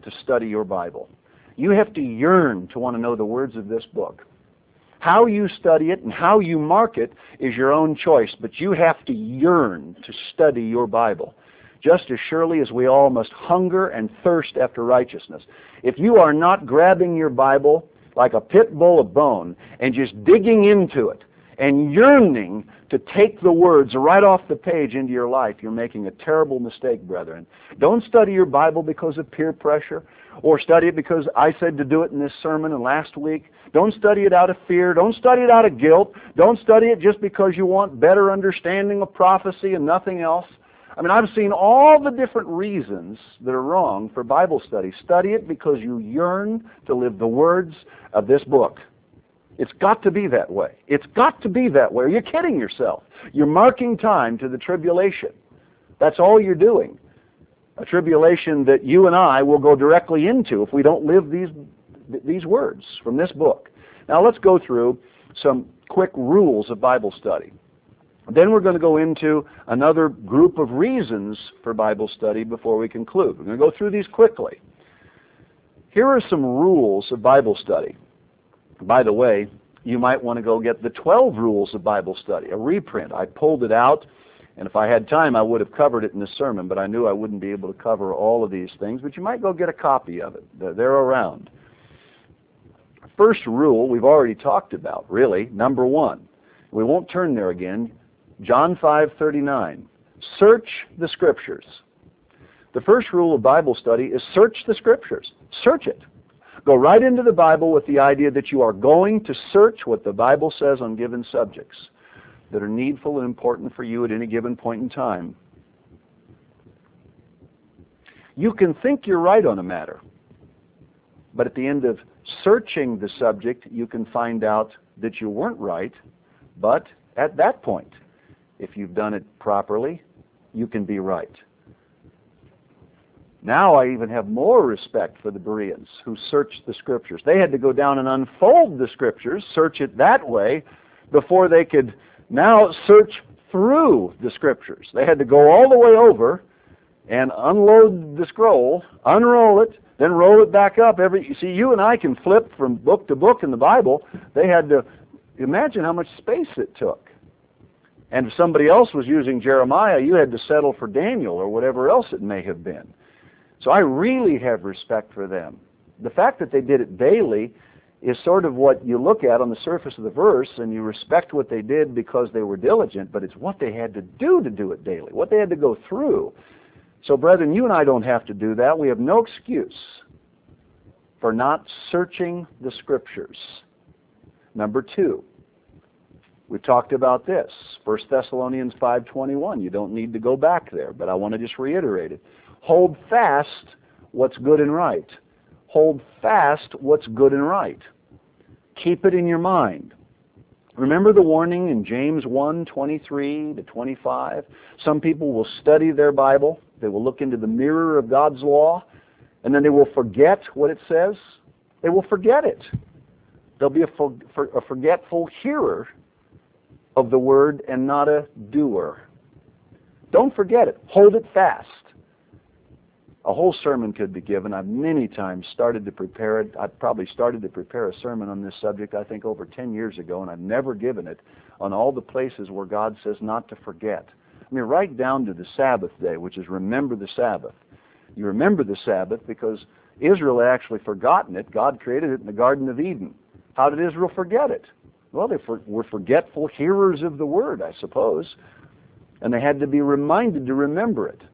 to study your Bible. You have to yearn to want to know the words of this book. How you study it and how you mark it is your own choice, but you have to yearn to study your Bible, just as surely as we all must hunger and thirst after righteousness. If you are not grabbing your Bible like a pit bull of bone and just digging into it and yearning to take the words right off the page into your life, you're making a terrible mistake, brethren. Don't study your Bible because of peer pressure, or study it because I said to do it in this sermon and last week. Don't study it out of fear. Don't study it out of guilt. Don't study it just because you want better understanding of prophecy and nothing else. I mean, I've seen all the different reasons that are wrong for Bible study. Study it because you yearn to live the words of this book. It's got to be that way. It's got to be that way. You're kidding yourself. You're marking time to the tribulation. That's all you're doing. A tribulation that you and I will go directly into if we don't live these words from this book. Now let's go through some quick rules of Bible study. Then we're going to go into another group of reasons for Bible study before we conclude. We're going to go through these quickly. Here are some rules of Bible study. By the way, you might want to go get the 12 Rules of Bible Study, a reprint. I pulled it out, and if I had time, I would have covered it in this sermon, but I knew I wouldn't be able to cover all of these things, but you might go get a copy of it. They're around. First rule we've already talked about, really, number 1. We won't turn there again. John 5:39. Search the Scriptures. The first rule of Bible study is search the Scriptures. Search it. Go right into the Bible with the idea that you are going to search what the Bible says on given subjects that are needful and important for you at any given point in time. You can think you're right on a matter, but at the end of searching the subject, you can find out that you weren't right, but at that point, if you've done it properly, you can be right. Now I even have more respect for the Bereans who searched the Scriptures. They had to go down and unfold the Scriptures, search it that way, before they could now search through the Scriptures. They had to go all the way over and unload the scroll, unroll it, then roll it back up. You see, you and I can flip from book to book in the Bible. They had to imagine how much space it took. And if somebody else was using Jeremiah, you had to settle for Daniel or whatever else it may have been. So I really have respect for them. The fact that they did it daily is sort of what you look at on the surface of the verse, and you respect what they did because they were diligent, but it's what they had to do it daily, what they had to go through. So, brethren, you and I don't have to do that. We have no excuse for not searching the Scriptures. Number 2, we talked about this, 1 Thessalonians 5:21. You don't need to go back there, but I want to just reiterate it. Hold fast what's good and right. Hold fast what's good and right. Keep it in your mind. Remember the warning in James 1:23-25? Some people will study their Bible. They will look into the mirror of God's law, and then they will forget what it says. They will forget it. They'll be a forgetful hearer of the word and not a doer. Don't forget it. Hold it fast. A whole sermon could be given. I've many times started to prepare it. I probably started to prepare a sermon on this subject, I think, over 10 years ago, and I've never given it on all the places where God says not to forget. I mean, right down to the Sabbath day, which is remember the Sabbath. You remember the Sabbath because Israel had actually forgotten it. God created it in the Garden of Eden. How did Israel forget it? Well, they were forgetful hearers of the Word, I suppose, and they had to be reminded to remember it.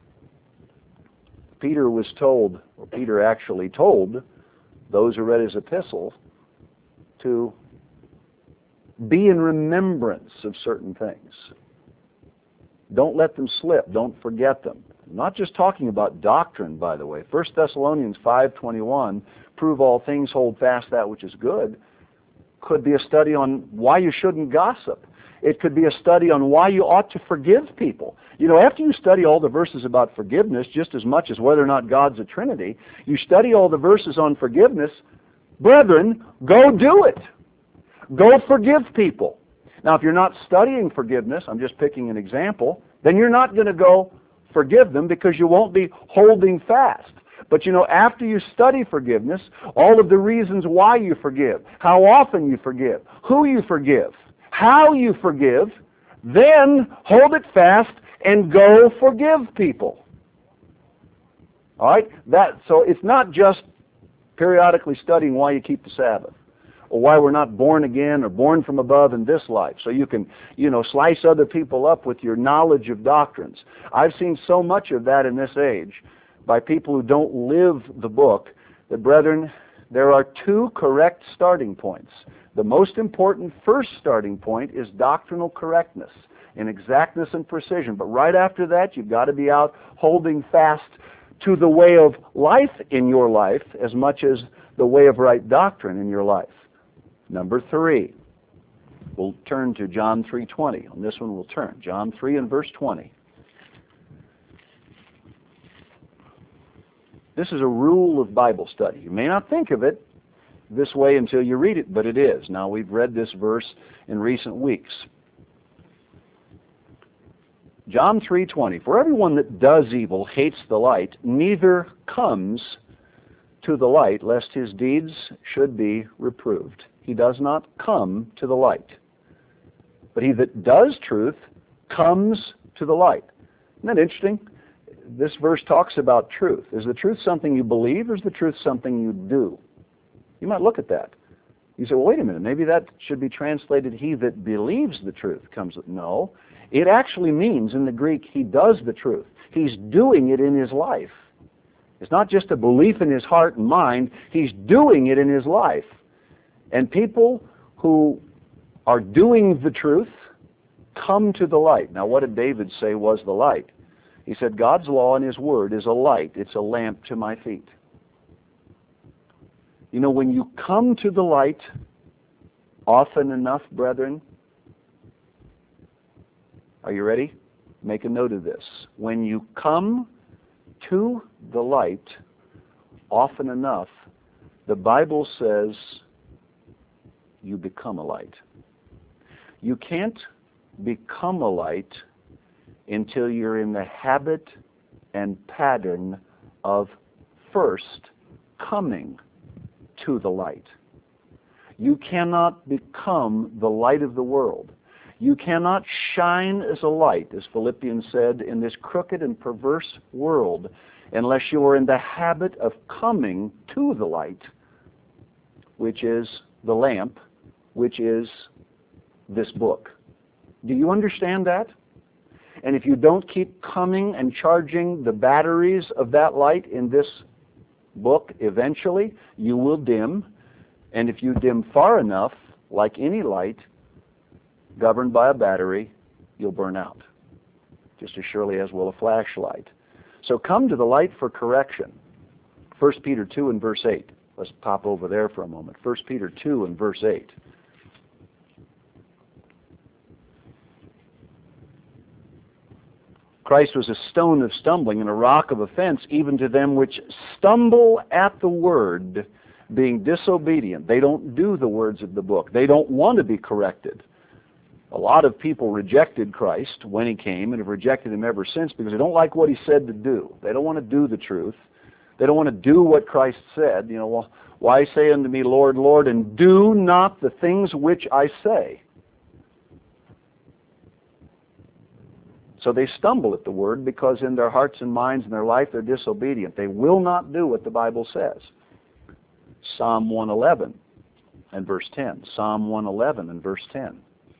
Peter was told, or Peter actually told those who read his epistle to be in remembrance of certain things. Don't let them slip. Don't forget them. I'm not just talking about doctrine, by the way. 1 Thessalonians 5:21, prove all things, hold fast that which is good, could be a study on why you shouldn't gossip. It could be a study on why you ought to forgive people. You know, after you study all the verses about forgiveness, just as much as whether or not God's a Trinity, you study all the verses on forgiveness, brethren, go do it. Go forgive people. Now, if you're not studying forgiveness, I'm just picking an example, then you're not going to go forgive them because you won't be holding fast. But you know, after you study forgiveness, all of the reasons why you forgive, how often you forgive, who you forgive, how you forgive, then hold it fast and go forgive people. All right? So it's not just periodically studying why you keep the Sabbath, or why we're not born again or born from above in this life, so you can, slice other people up with your knowledge of doctrines. I've seen so much of that in this age by people who don't live the book that, brethren, there are two correct starting points. The most important first starting point is doctrinal correctness in exactness and precision. But right after that, you've got to be out holding fast to the way of life in your life as much as the way of right doctrine in your life. Number 3, we'll turn to John 3:20. On this one we'll turn. John 3 and verse 20. This is a rule of Bible study. You may not think of it this way until you read it, but it is. Now, we've read this verse in recent weeks. John 3:20, for everyone that does evil hates the light, neither comes to the light, lest his deeds should be reproved. He does not come to the light. But he that does truth comes to the light. Isn't that interesting? This verse talks about truth. Is the truth something you believe, or is the truth something you do? You might look at that. You say, well, wait a minute, maybe that should be translated, he that believes the truth comes. No, it actually means in the Greek, he does the truth. He's doing it in his life. It's not just a belief in his heart and mind, he's doing it in his life. And people who are doing the truth come to the light. Now, what did David say was the light? He said, God's law and his word is a light. It's a lamp to my feet. You know, when you come to the light often enough, brethren, are you ready? Make a note of this. When you come to the light often enough, the Bible says you become a light. You can't become a light until you're in the habit and pattern of first coming to the light. You cannot become the light of the world. You cannot shine as a light, as Philippians said, in this crooked and perverse world, unless you are in the habit of coming to the light, which is the lamp, which is this book. Do you understand that? And if you don't keep coming and charging the batteries of that light in this book, eventually you will dim. And if you dim far enough, like any light governed by a battery, you'll burn out, just as surely as will a flashlight. So come to the light for correction. 1 Peter 2 and verse 8. Let's pop over there for a moment. 1 Peter 2 and verse 8. Christ was a stone of stumbling and a rock of offense, even to them which stumble at the word, being disobedient. They don't do the words of the book. They don't want to be corrected. A lot of people rejected Christ when he came and have rejected him ever since because they don't like what he said to do. They don't want to do the truth. They don't want to do what Christ said. You know, well, why say unto me, Lord, Lord, and do not the things which I say? So they stumble at the word because in their hearts and minds and their life they're disobedient. They will not do what the Bible says. Psalm 111 and verse 10. Psalm 111 and verse 10.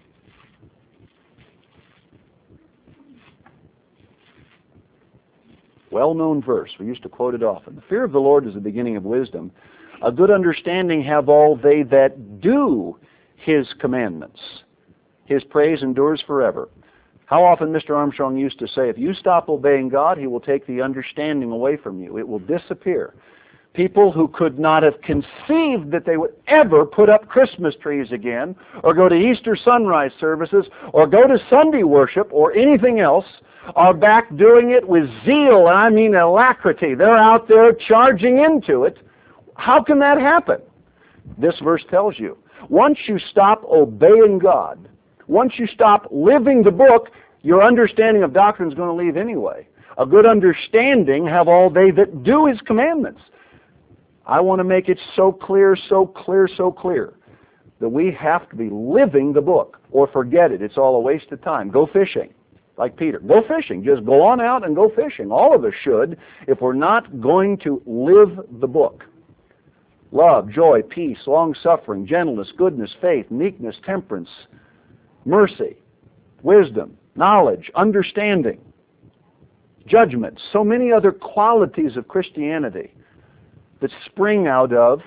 Well-known verse. We used to quote it often. The fear of the Lord is the beginning of wisdom. A good understanding have all they that do his commandments. His praise endures forever. How often Mr. Armstrong used to say, if you stop obeying God, he will take the understanding away from you. It will disappear. People who could not have conceived that they would ever put up Christmas trees again, or go to Easter sunrise services, or go to Sunday worship, or anything else, are back doing it with zeal, and I mean alacrity. They're out there charging into it. How can that happen? This verse tells you. Once you stop obeying God, once you stop living the book, your understanding of doctrine is going to leave anyway. A good understanding have all they that do His commandments. I want to make it so clear, so clear, so clear that we have to be living the book, or forget it. It's all a waste of time. Go fishing, like Peter. Go fishing. Just go on out and go fishing. All of us should, if we're not going to live the book. Love, joy, peace, long-suffering, gentleness, goodness, faith, meekness, temperance, mercy, wisdom, knowledge, understanding, judgment. So many other qualities of Christianity that spring out of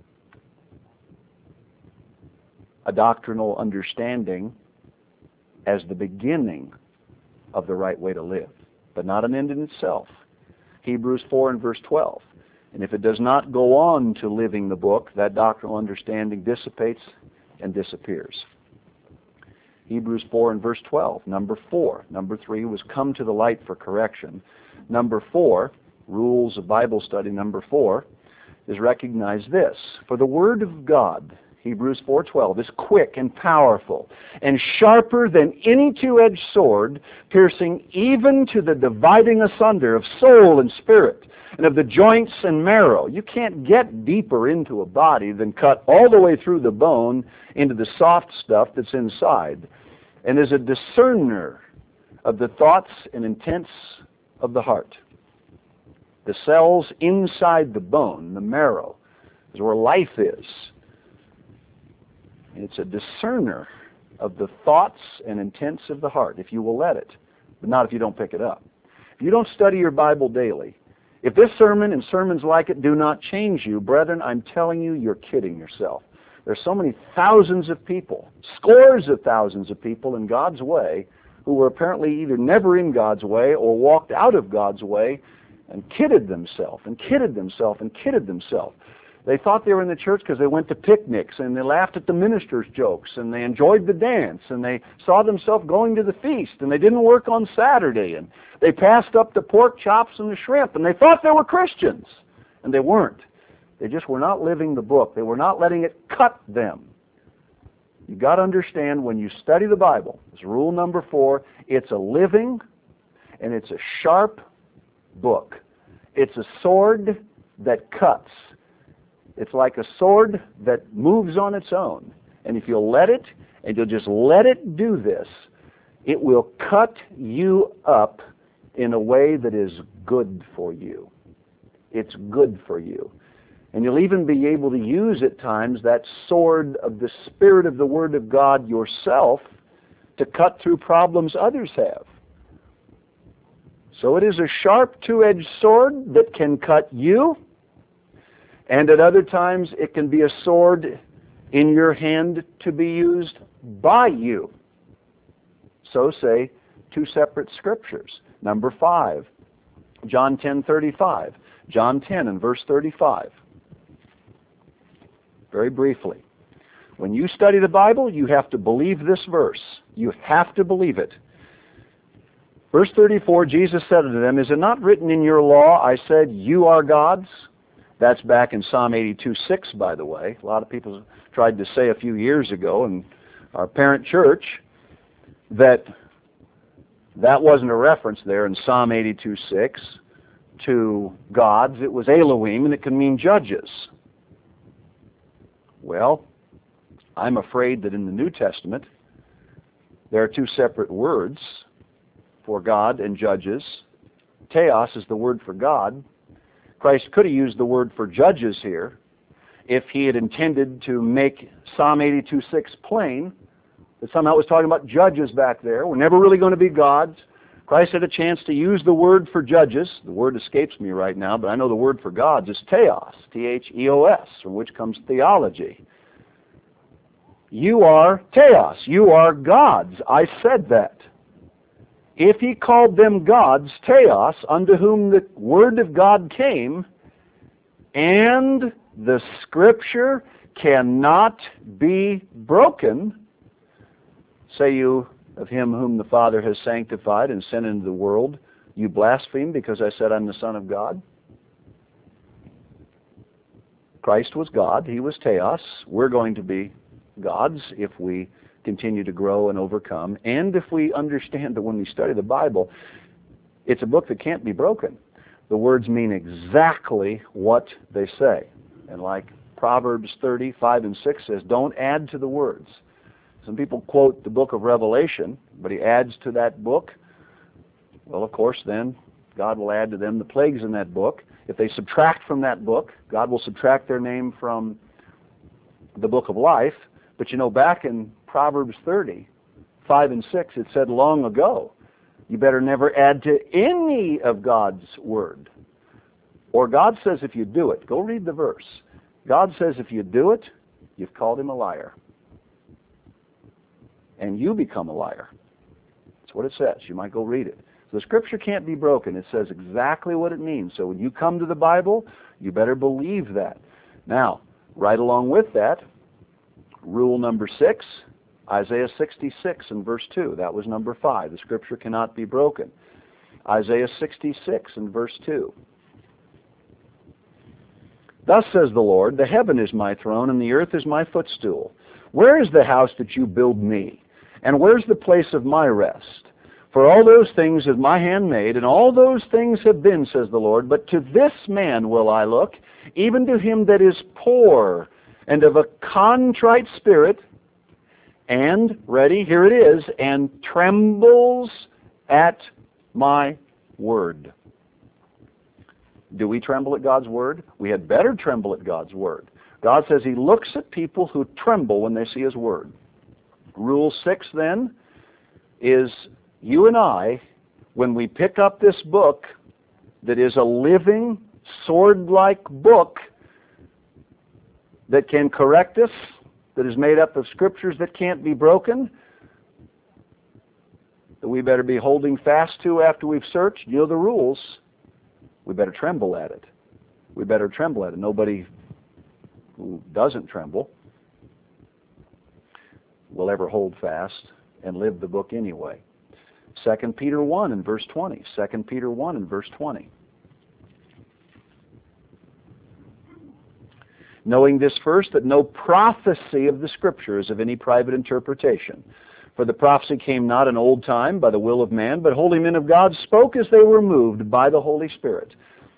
a doctrinal understanding as the beginning of the right way to live, but not an end in itself. Hebrews 4 and verse 12. And if it does not go on to living the book, that doctrinal understanding dissipates and disappears. Hebrews 4 and verse 12, number 4. Number 3 was come to the light for correction. Number 4, rules of Bible study, number 4, is recognize this. For the Word of God, Hebrews 4:12, is quick and powerful and sharper than any two-edged sword, piercing even to the dividing asunder of soul and spirit and of the joints and marrow. You can't get deeper into a body than cut all the way through the bone into the soft stuff that's inside, and is a discerner of the thoughts and intents of the heart. The cells inside the bone, the marrow, is where life is. It's a discerner of the thoughts and intents of the heart, if you will let it, but not if you don't pick it up. If you don't study your Bible daily, if this sermon and sermons like it do not change you, brethren, I'm telling you, you're kidding yourself. There's so many thousands of people, scores of thousands of people in God's way who were apparently either never in God's way or walked out of God's way and kidded themselves and kidded themselves and kidded themselves. They thought they were in the church because they went to picnics and they laughed at the minister's jokes and they enjoyed the dance and they saw themselves going to the feast and they didn't work on Saturday and they passed up the pork chops and the shrimp and they thought they were Christians, and they weren't. They just were not living the book. They were not letting it cut them. You've got to understand, when you study the Bible, it's rule number 4, it's a living and it's a sharp book. It's a sword that cuts. It's like a sword that moves on its own. And if you'll let it, and you'll just let it do this, it will cut you up in a way that is good for you. It's good for you. And you'll even be able to use at times that sword of the Spirit of the Word of God yourself to cut through problems others have. So it is a sharp two-edged sword that can cut you, and at other times it can be a sword in your hand to be used by you. So say 2 separate scriptures. Number 5, John 10:35. John 10 and verse 35. Very briefly. When you study the Bible, you have to believe this verse. You have to believe it. Verse 34, Jesus said unto them, Is it not written in your law, I said, you are gods? That's back in Psalm 82:6, by the way. A lot of people tried to say a few years ago in our parent church that wasn't a reference there in Psalm 82:6 to gods. It was Elohim, and it can mean judges. Well, I'm afraid that in the New Testament there are 2 separate words for God and judges. Theos is the word for God. Christ could have used the word for judges here if he had intended to make Psalm 82:6 plain, that somehow it was talking about judges back there. We're never really going to be gods. Christ had a chance to use the word for judges. The word escapes me right now, but I know the word for gods is theos, T-H-E-O-S, from which comes theology. You are theos. You are gods. I said that. If he called them gods, theos, unto whom the word of God came, and the Scripture cannot be broken, say you of him whom the Father has sanctified and sent into the world, you blaspheme because I said I'm the Son of God? Christ was God. He was theos. We're going to be gods if we continue to grow and overcome, and if we understand that when we study the Bible, It's a book that can't be broken. The words mean exactly what they say. And like Proverbs 30:5 and 6 says, don't add to the words. Some people quote the book of Revelation, but he adds to that book. Well, of course, then God will add to them the plagues in that book. If they subtract from that book, God will subtract their name from the book of life. But you know, back in Proverbs 30:5 and 6, it said long ago, you better never add to any of God's word. Or God says if you do it, go read the verse. God says if you do it, you've called him a liar. And you become a liar. That's what it says. You might go read it. So the Scripture can't be broken. It says exactly what it means. So when you come to the Bible, you better believe that. Now, right along with that, rule number 6, Isaiah 66 and verse 2. That was number 5. The Scripture cannot be broken. Isaiah 66 and verse 2. Thus says the Lord, the heaven is my throne, and the earth is my footstool. Where is the house that you build me? And where's the place of my rest? For all those things have my hand made, and all those things have been, says the Lord. But to this man will I look, even to him that is poor, and of a contrite spirit, and, ready, here it is, and trembles at my word. Do we tremble at God's word? We had better tremble at God's word. God says he looks at people who tremble when they see his word. Rule 6 then is you and I, when we pick up this book that is a living, sword-like book that can correct us, that is made up of scriptures that can't be broken, that we better be holding fast to after we've searched, you know the rules, we better tremble at it. We better tremble at it. Nobody who doesn't tremble will ever hold fast and live the book anyway. 2 Peter 1 and verse 20. 2 Peter 1 and verse 20. Knowing this first, that no prophecy of the Scripture is of any private interpretation. For the prophecy came not in old time by the will of man, but holy men of God spoke as they were moved by the Holy Spirit.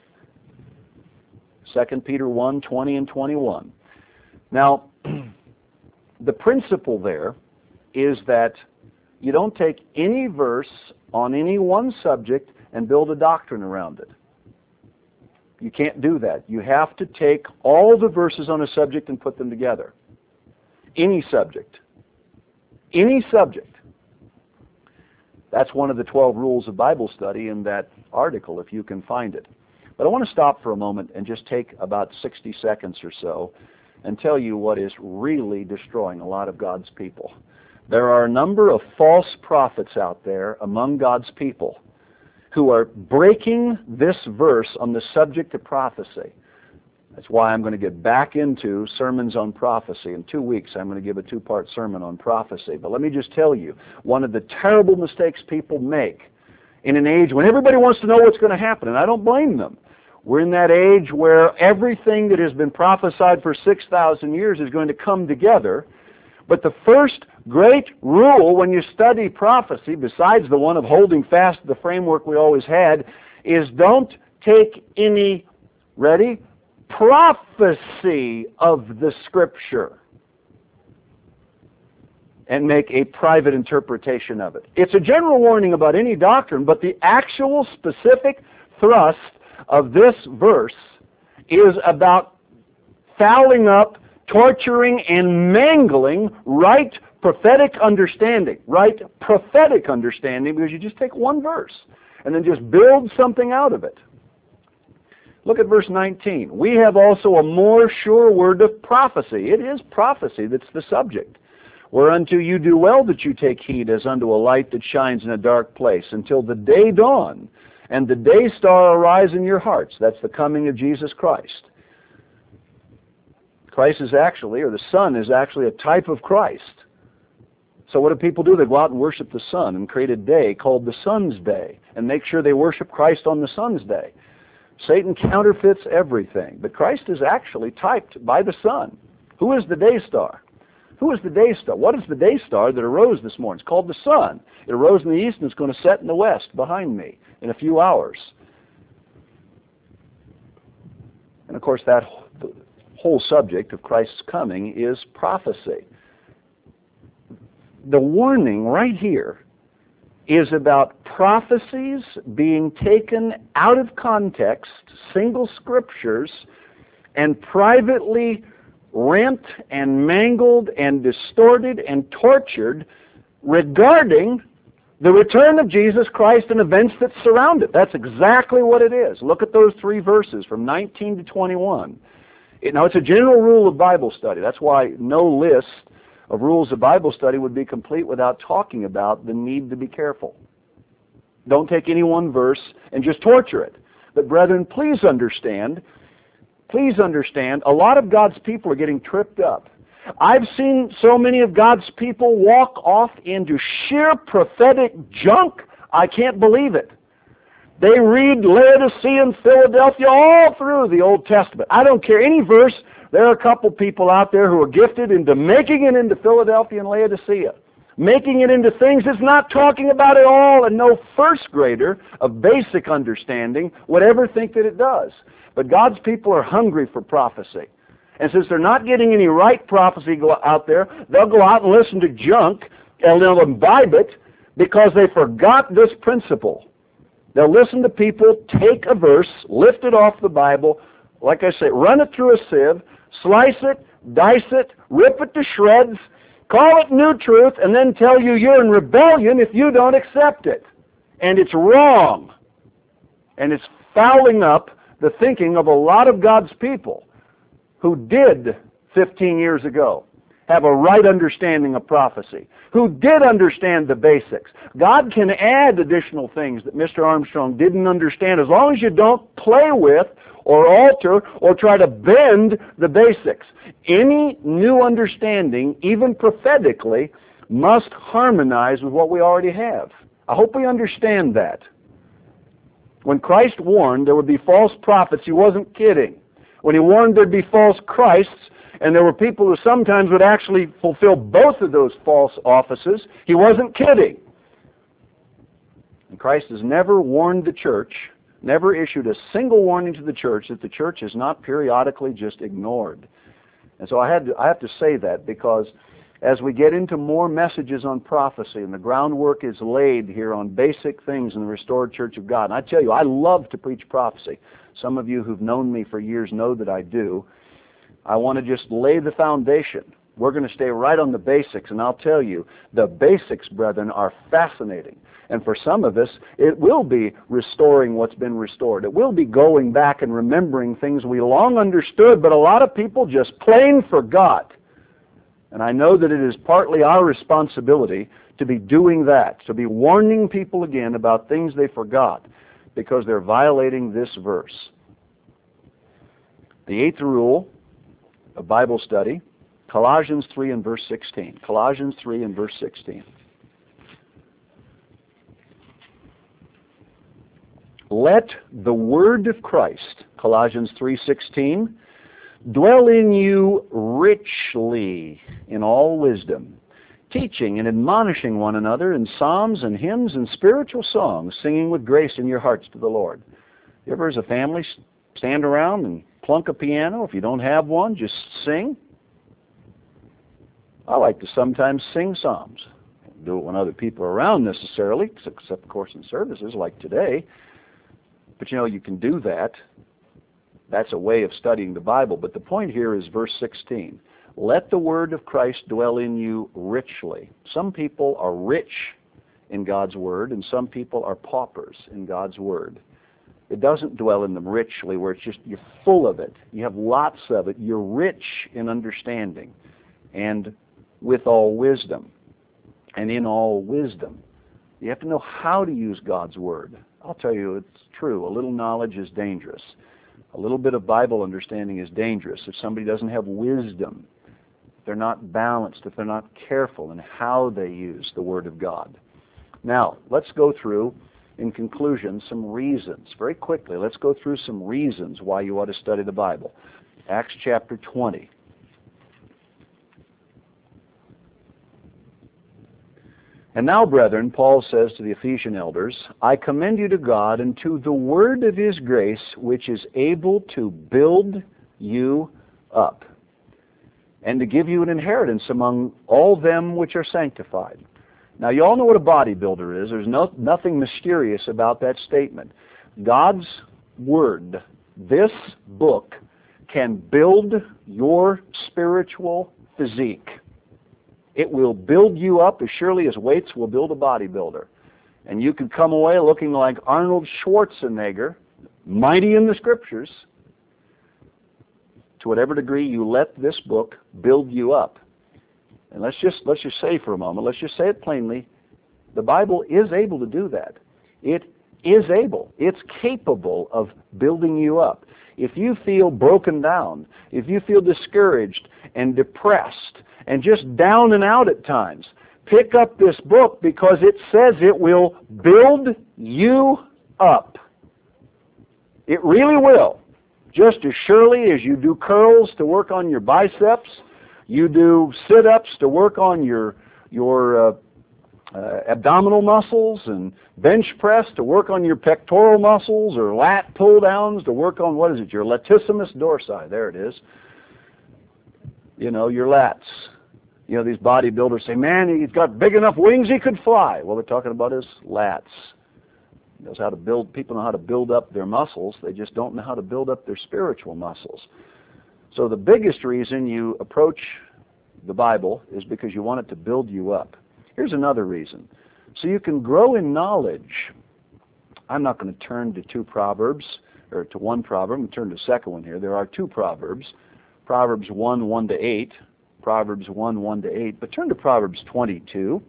2 Peter 1, 20 and 21. Now, the principle there is that you don't take any verse on any one subject and build a doctrine around it. You can't do that. You have to take all the verses on a subject and put them together. Any subject. Any subject. That's one of the 12 rules of Bible study in that article, if you can find it. But I want to stop for a moment and just take about 60 seconds or so and tell you what is really destroying a lot of God's people. There are a number of false prophets out there among God's people who are breaking this verse on the subject of prophecy. That's why I'm going to get back into sermons on prophecy. In 2 weeks, I'm going to give a 2-part sermon on prophecy. But let me just tell you, one of the terrible mistakes people make in an age when everybody wants to know what's going to happen, and I don't blame them. We're in that age where everything that has been prophesied for 6,000 years is going to come together. But the first great rule when you study prophecy, besides the one of holding fast to the framework we always had, is don't take any, ready, prophecy of the Scripture and make a private interpretation of it. It's a general warning about any doctrine, but the actual specific thrust of this verse is about fouling up, torturing, and mangling right prophetic understanding. Right prophetic understanding, because you just take one verse and then just build something out of it. Look at verse 19. We have also a more sure word of prophecy. It is prophecy that's the subject. Whereunto you do well that you take heed as unto a light that shines in a dark place, until the day dawn and the day star arise in your hearts. That's the coming of Jesus Christ. Christ is actually, or the sun is actually a type of Christ. So what do people do? They go out and worship the sun and create a day called the sun's day and make sure they worship Christ on the sun's day. Satan counterfeits everything, but Christ is actually typed by the sun. Who is the day star? Who is the day star? What is the day star that arose this morning? It's called the sun. It arose in the east and it's going to set in the west behind me. in a few hours. And of course, the whole subject of Christ's coming is prophecy. The warning right here is about prophecies being taken out of context, single scriptures, and privately rent and mangled and distorted and tortured regarding the return of Jesus Christ and events that surround it. That's exactly what it is. Look at those 3 verses from 19 to 21. Now, it's a general rule of Bible study. That's why no list of rules of Bible study would be complete without talking about the need to be careful. Don't take any one verse and just torture it. But brethren, please understand, a lot of God's people are getting tripped up. I've seen so many of God's people walk off into sheer prophetic junk, I can't believe it. They read Laodicea and Philadelphia all through the Old Testament. I don't care any verse. There are a couple people out there who are gifted into making it into Philadelphia and Laodicea, making it into things it's not talking about at all, and no first grader of basic understanding would ever think that it does. But God's people are hungry for prophecy. And since they're not getting any right prophecy out there, they'll go out and listen to junk, and they'll imbibe it because they forgot this principle. They'll listen to people take a verse, lift it off the Bible, like I say, run it through a sieve, slice it, dice it, rip it to shreds, call it new truth, and then tell you you're in rebellion if you don't accept it. And it's wrong. And it's fouling up the thinking of a lot of God's people who did 15 years ago have a right understanding of prophecy, who did understand the basics. God can add additional things that Mr. Armstrong didn't understand as long as you don't play with or alter or try to bend the basics. Any new understanding, even prophetically, must harmonize with what we already have. I hope we understand that. When Christ warned there would be false prophets, he wasn't kidding. When he warned there'd be false Christs, and there were people who sometimes would actually fulfill both of those false offices, he wasn't kidding. And Christ has never warned the church, never issued a single warning to the church that the church has not periodically just ignored. And so I have to say that because as we get into more messages on prophecy and the groundwork is laid here on basic things in the restored church of God, and I tell you, I love to preach prophecy. Some of you who've known me for years know that I do. I want to just lay the foundation. We're going to stay right on the basics, and I'll tell you, the basics, brethren, are fascinating. And for some of us, it will be restoring what's been restored. It will be going back and remembering things we long understood, but a lot of people just plain forgot. And I know that it is partly our responsibility to be doing that, to be warning people again about things they forgot because they're violating this verse. The 8th rule of Bible study, Colossians 3 and verse 16. Colossians 3 and verse 16. Let the word of Christ, Colossians 3:16, dwell in you richly in all wisdom, teaching and admonishing one another in psalms and hymns and spiritual songs, singing with grace in your hearts to the Lord. You ever as a family stand around and plunk a piano? If you don't have one, just sing. I like to sometimes sing psalms. I don't do it when other people are around necessarily, except of course in services like today. But you know, you can do that. That's a way of studying the Bible. But the point here is verse 16. Let the word of Christ dwell in you richly. Some people are rich in God's word, and some people are paupers in God's word. It doesn't dwell in them richly where it's just you're full of it. You have lots of it. You're rich in understanding and with all wisdom. And in all wisdom. You have to know how to use God's word. I'll tell you, it's true. A little knowledge is dangerous. A little bit of Bible understanding is dangerous. If somebody doesn't have wisdom, if they're not balanced, if they're not careful in how they use the Word of God. Now, let's go through, in conclusion, some reasons. Very quickly, let's go through some reasons why you ought to study the Bible. Acts chapter 20. And now, brethren, Paul says to the Ephesian elders, I commend you to God and to the word of his grace, which is able to build you up, and to give you an inheritance among all them which are sanctified. Now, you all know what a bodybuilder is. There's nothing mysterious about that statement. God's Word, this book, can build your spiritual physique. It will build you up as surely as weights will build a bodybuilder. And you can come away looking like Arnold Schwarzenegger, mighty in the Scriptures, to whatever degree you let this book build you up. And let's just say for a moment, let's just say it plainly, the Bible is able to do that. It is able. It's capable of building you up. If you feel broken down, if you feel discouraged and depressed and just down and out at times, pick up this book because it says it will build you up. It really will. Just as surely as you do curls to work on your biceps, you do sit-ups to work on your abdominal muscles, and bench press to work on your pectoral muscles, or lat pull-downs to work on, what is it, your latissimus dorsi. There it is. You know, your lats. You know, these bodybuilders say, man, he's got big enough wings he could fly. Well, they're talking about his lats. People know how to build up their muscles. They just don't know how to build up their spiritual muscles. So the biggest reason you approach the Bible is because you want it to build you up. Here's another reason. So you can grow in knowledge. I'm not going to turn to two proverbs, or to one proverb. I'm going to turn to the second one here. There are two proverbs. Proverbs 1, 1 to 8. Proverbs 1, 1 to 8. But turn to Proverbs 22.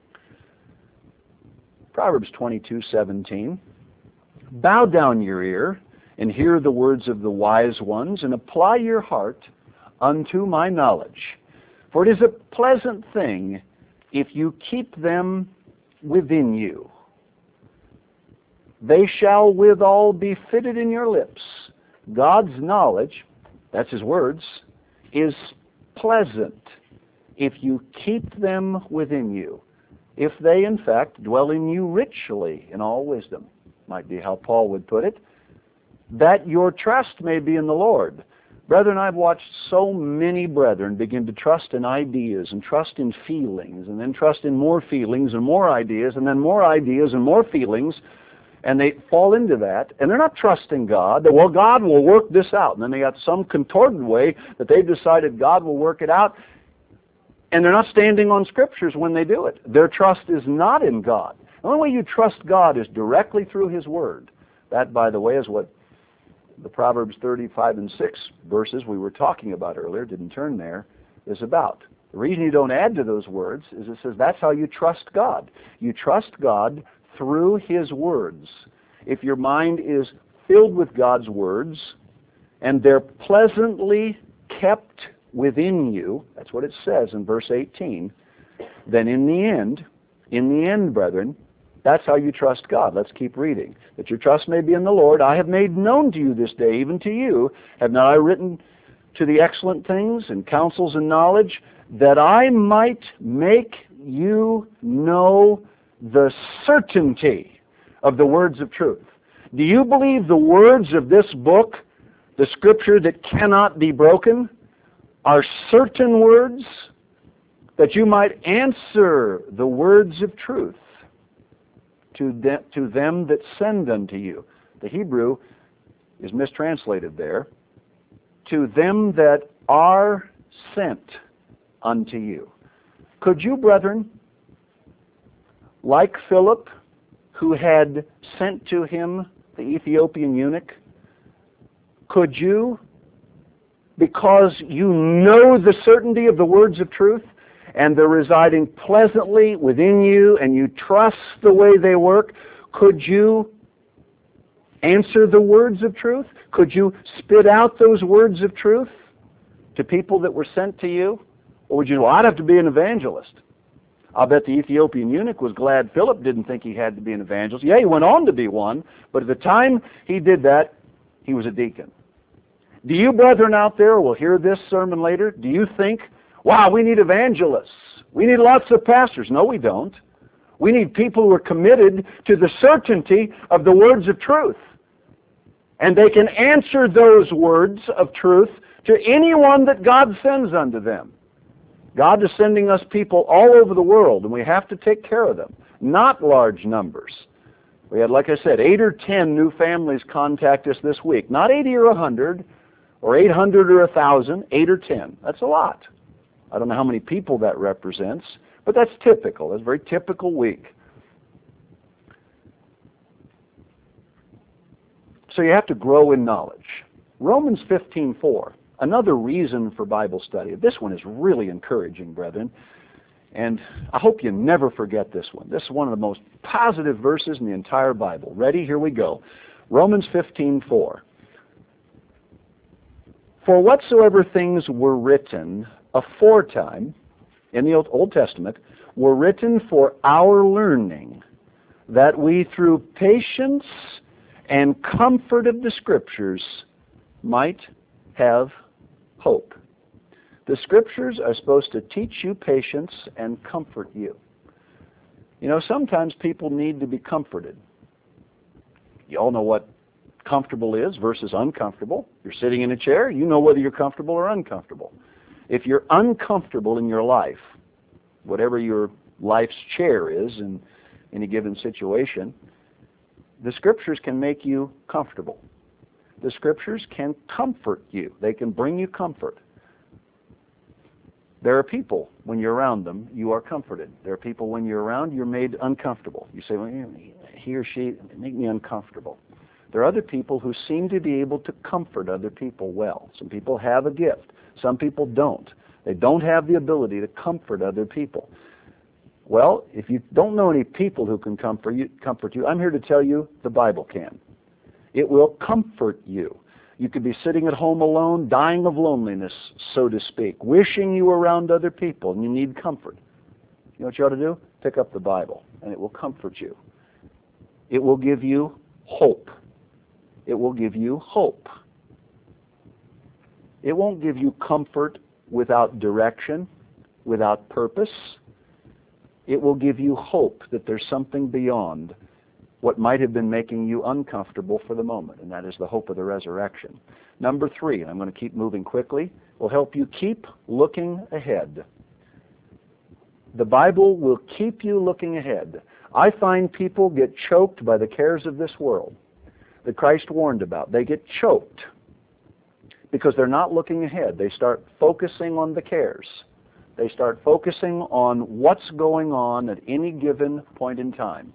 Proverbs 22, 17. Bow down your ear and hear the words of the wise ones, and apply your heart unto my knowledge. For it is a pleasant thing if you keep them within you. They shall withal be fitted in your lips. God's knowledge, that's his words, is pleasant if you keep them within you. If they, in fact, dwell in you richly in all wisdom, might be how Paul would put it, that your trust may be in the Lord. Brethren, I've watched so many brethren begin to trust in ideas and trust in feelings, and then trust in more feelings and more ideas, and then more ideas and more feelings, and they fall into that, and they're not trusting God, that, well, God will work this out. And then they got some contorted way that they've decided God will work it out, and they're not standing on Scriptures when they do it. Their trust is not in God. The only way you trust God is directly through his Word. That, by the way, is what the Proverbs 35 and 6 verses we were talking about earlier, didn't turn there, is about. The reason you don't add to those words is it says that's how you trust God. You trust God through his words. If your mind is filled with God's words and they're pleasantly kept within you, that's what it says in verse 18, then in the end, brethren, that's how you trust God. Let's keep reading. That your trust may be in the Lord. I have made known to you this day, even to you, have not I written to the excellent things and counsels and knowledge, that I might make you know the certainty of the words of truth. Do you believe the words of this book, the Scripture that cannot be broken, are certain words, that you might answer the words of truth to them that send unto you? The Hebrew is mistranslated there. To them that are sent unto you. Could you, brethren, like Philip, who had sent to him the Ethiopian eunuch, could you, because you know the certainty of the words of truth, and they're residing pleasantly within you, and you trust the way they work, could you answer the words of truth? Could you spit out those words of truth to people that were sent to you? Or would you, well, I'd have to be an evangelist. I'll bet the Ethiopian eunuch was glad Philip didn't think he had to be an evangelist. Yeah, he went on to be one, but at the time he did that, he was a deacon. Do you, brethren out there, will hear this sermon later, do you think, wow, we need evangelists, we need lots of pastors? No, we don't. We need people who are committed to the certainty of the words of truth. And they can answer those words of truth to anyone that God sends unto them. God is sending us people all over the world, and we have to take care of them. Not large numbers. We had, like I said, 8 or 10 new families contact us this week. Not 80 or 100, or 800 or 1,000, 8 or 10. That's a lot. I don't know how many people that represents, but that's typical. That's a very typical week. So you have to grow in knowledge. Romans 15:4, another reason for Bible study. This one is really encouraging, brethren. And I hope you never forget this one. This is one of the most positive verses in the entire Bible. Ready? Here we go. Romans 15:4. For whatsoever things were written aforetime, in the Old Testament, were written for our learning, that we through patience and comfort of the Scriptures might have hope. The Scriptures are supposed to teach you patience and comfort you. You know, sometimes people need to be comforted. You all know what comfortable is versus uncomfortable. You're sitting in a chair, you know whether you're comfortable or uncomfortable. If you're uncomfortable in your life, whatever your life's chair is in any given situation, the Scriptures can make you comfortable. The Scriptures can comfort you. They can bring you comfort. There are people, when you're around them, you are comforted. There are people, when you're around, you're made uncomfortable. You say, well, he or she make me uncomfortable. There are other people who seem to be able to comfort other people well. Some people have a gift. Some people don't. They don't have the ability to comfort other people. Well, if you don't know any people who can comfort you, I'm here to tell you the Bible can. It will comfort you. You could be sitting at home alone, dying of loneliness, so to speak, wishing you were around other people, and you need comfort. You know what you ought to do? Pick up the Bible, and it will comfort you. It will give you hope. It will give you hope. It won't give you comfort without direction, without purpose. It will give you hope that there's something beyond what might have been making you uncomfortable for the moment, and that is the hope of the resurrection. Number 3, and I'm going to keep moving quickly, will help you keep looking ahead. The Bible will keep you looking ahead. I find people get choked by the cares of this world that Christ warned about. They get choked because they're not looking ahead. They start focusing on the cares. They start focusing on what's going on at any given point in time.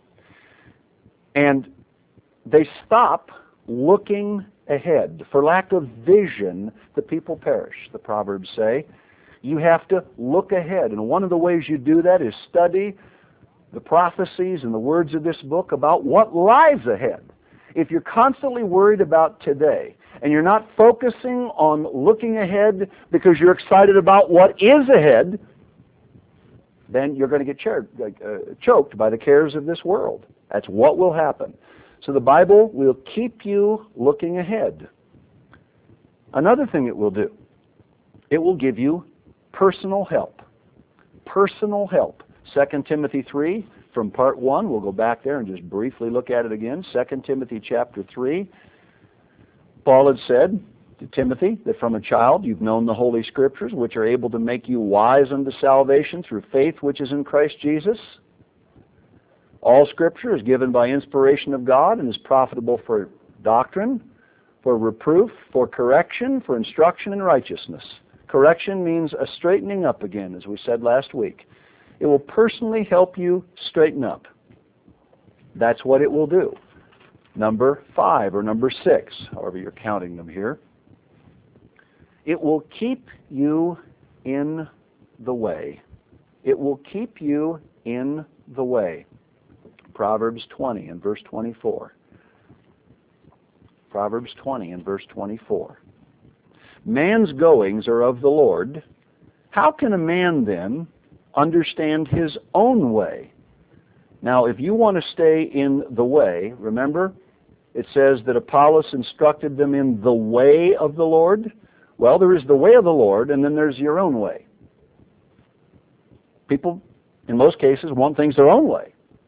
And they stop looking ahead. For lack of vision, the people perish, the Proverbs say. You have to look ahead. And one of the ways you do that is study the prophecies and the words of this book about what lies ahead. If you're constantly worried about today, and you're not focusing on looking ahead because you're excited about what is ahead, then you're going to get choked by the cares of this world. That's what will happen. So the Bible will keep you looking ahead. Another thing it will do, it will give you personal help. Personal help. 2 Timothy 3, from part 1, we'll go back there and just briefly look at it again. 2 Timothy chapter 3. Paul had said to Timothy that from a child you've known the Holy Scriptures, which are able to make you wise unto salvation through faith which is in Christ Jesus. All Scripture is given by inspiration of God and is profitable for doctrine, for reproof, for correction, for instruction in righteousness. Correction means a straightening up again, as we said last week. It will personally help you straighten up. That's what it will do. Number 5 or number 6, however you're counting them here. It will keep you in the way. It will keep you in the way. Proverbs 20 and verse 24. Proverbs 20 and verse 24. Man's goings are of the Lord. How can a man then understand his own way? Now, if you want to stay in the way, remember, it says that Apollos instructed them in the way of the Lord. Well, there is the way of the Lord, and then there's your own way. People, in most cases, want things their own way.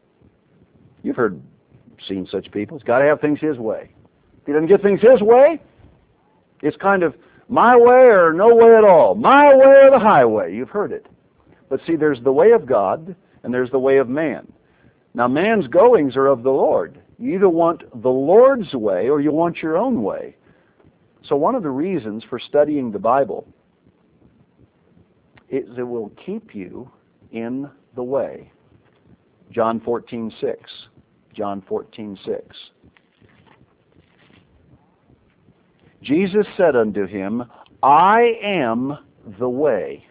You've seen such people. He's got to have things his way. If he doesn't get things his way, it's kind of my way or no way at all. My way or the highway. You've heard it. But see, there's the way of God and there's the way of man. Now, man's goings are of the Lord. You either want the Lord's way or you want your own way. So one of the reasons for studying the Bible is it will keep you in the way. John 14:6. John 14:6. Jesus said unto him, I am the way,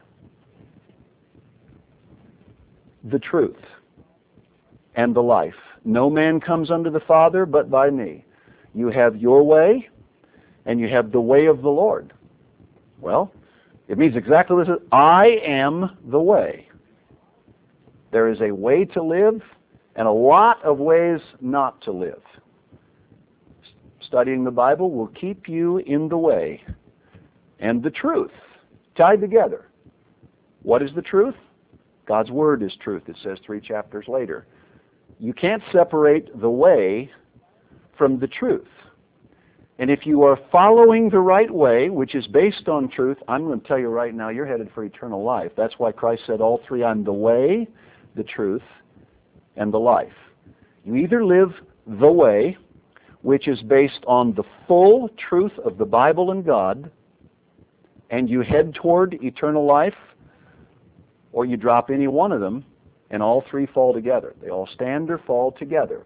the truth, and the life. No man comes unto the Father but by me. You have your way, and you have the way of the Lord. Well, it means exactly this. I am the way. There is a way to live and a lot of ways not to live. Studying the Bible will keep you in the way and the truth tied together. What is the truth? God's Word is truth, it says 3 chapters later. You can't separate the way from the truth. And if you are following the right way, which is based on truth, I'm going to tell you right now, you're headed for eternal life. That's why Christ said all three, I'm the way, the truth, and the life. You either live the way, which is based on the full truth of the Bible and God, and you head toward eternal life, or you drop any one of them, and all three fall together. They all stand or fall together.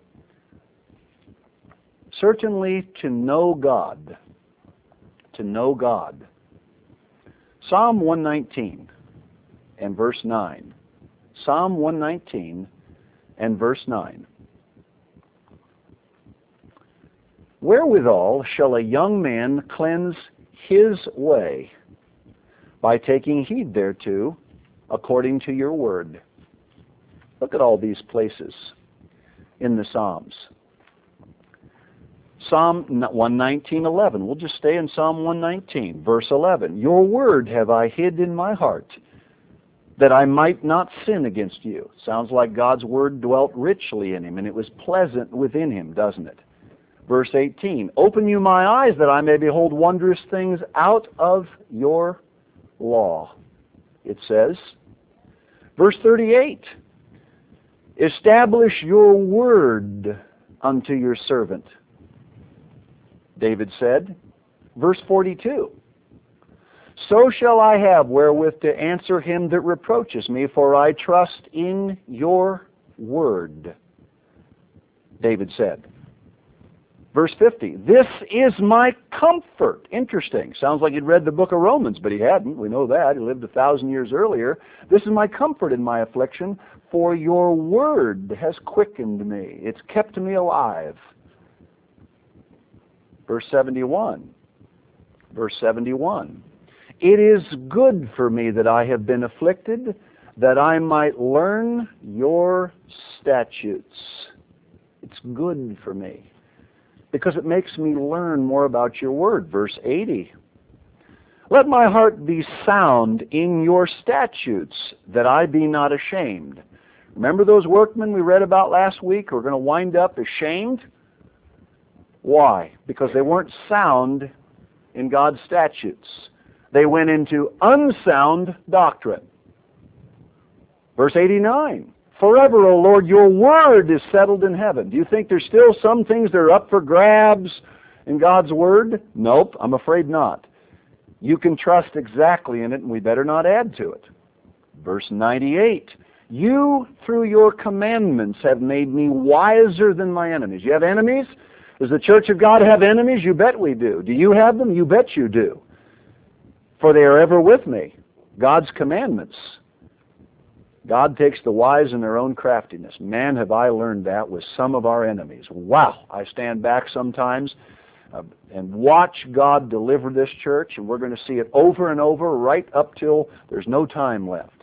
Certainly to know God. To know God. Psalm 119 and verse 9. Psalm 119 and verse 9. Wherewithal shall a young man cleanse his way? By taking heed thereto, according to your word. Look at all these places in the Psalms. Psalm 119:11. We'll just stay in Psalm 119, verse 11. Your word have I hid in my heart, that I might not sin against you. Sounds like God's word dwelt richly in him, and it was pleasant within him, doesn't it? Verse 18. Open you my eyes, that I may behold wondrous things out of your law. It says. Verse 38. Establish your word unto your servant. David said, verse 42, so shall I have wherewith to answer him that reproaches me, for I trust in your word. David said. Verse 50, this is my comfort. Interesting. Sounds like he'd read the book of Romans, but he hadn't. We know that. He lived 1,000 years earlier. This is my comfort in my affliction, for your word has quickened me. It's kept me alive. Verse 71. Verse 71. It is good for me that I have been afflicted, that I might learn your statutes. It's good for me, because it makes me learn more about your word. Verse 80. Let my heart be sound in your statutes, that I be not ashamed. Remember those workmen we read about last week who are going to wind up ashamed? Why? Because they weren't sound in God's statutes. They went into unsound doctrine. Verse 89. Forever, O Lord, your word is settled in heaven. Do you think there's still some things that are up for grabs in God's word? Nope, I'm afraid not. You can trust exactly in it, and we better not add to it. Verse 98. You, through your commandments, have made me wiser than my enemies. You have enemies? Does the Church of God have enemies? You bet we do. Do you have them? You bet you do. For they are ever with me. God's commandments. God takes the wise in their own craftiness. Man, have I learned that with some of our enemies. Wow! I stand back sometimes and watch God deliver this church, and we're going to see it over and over right up till there's no time left.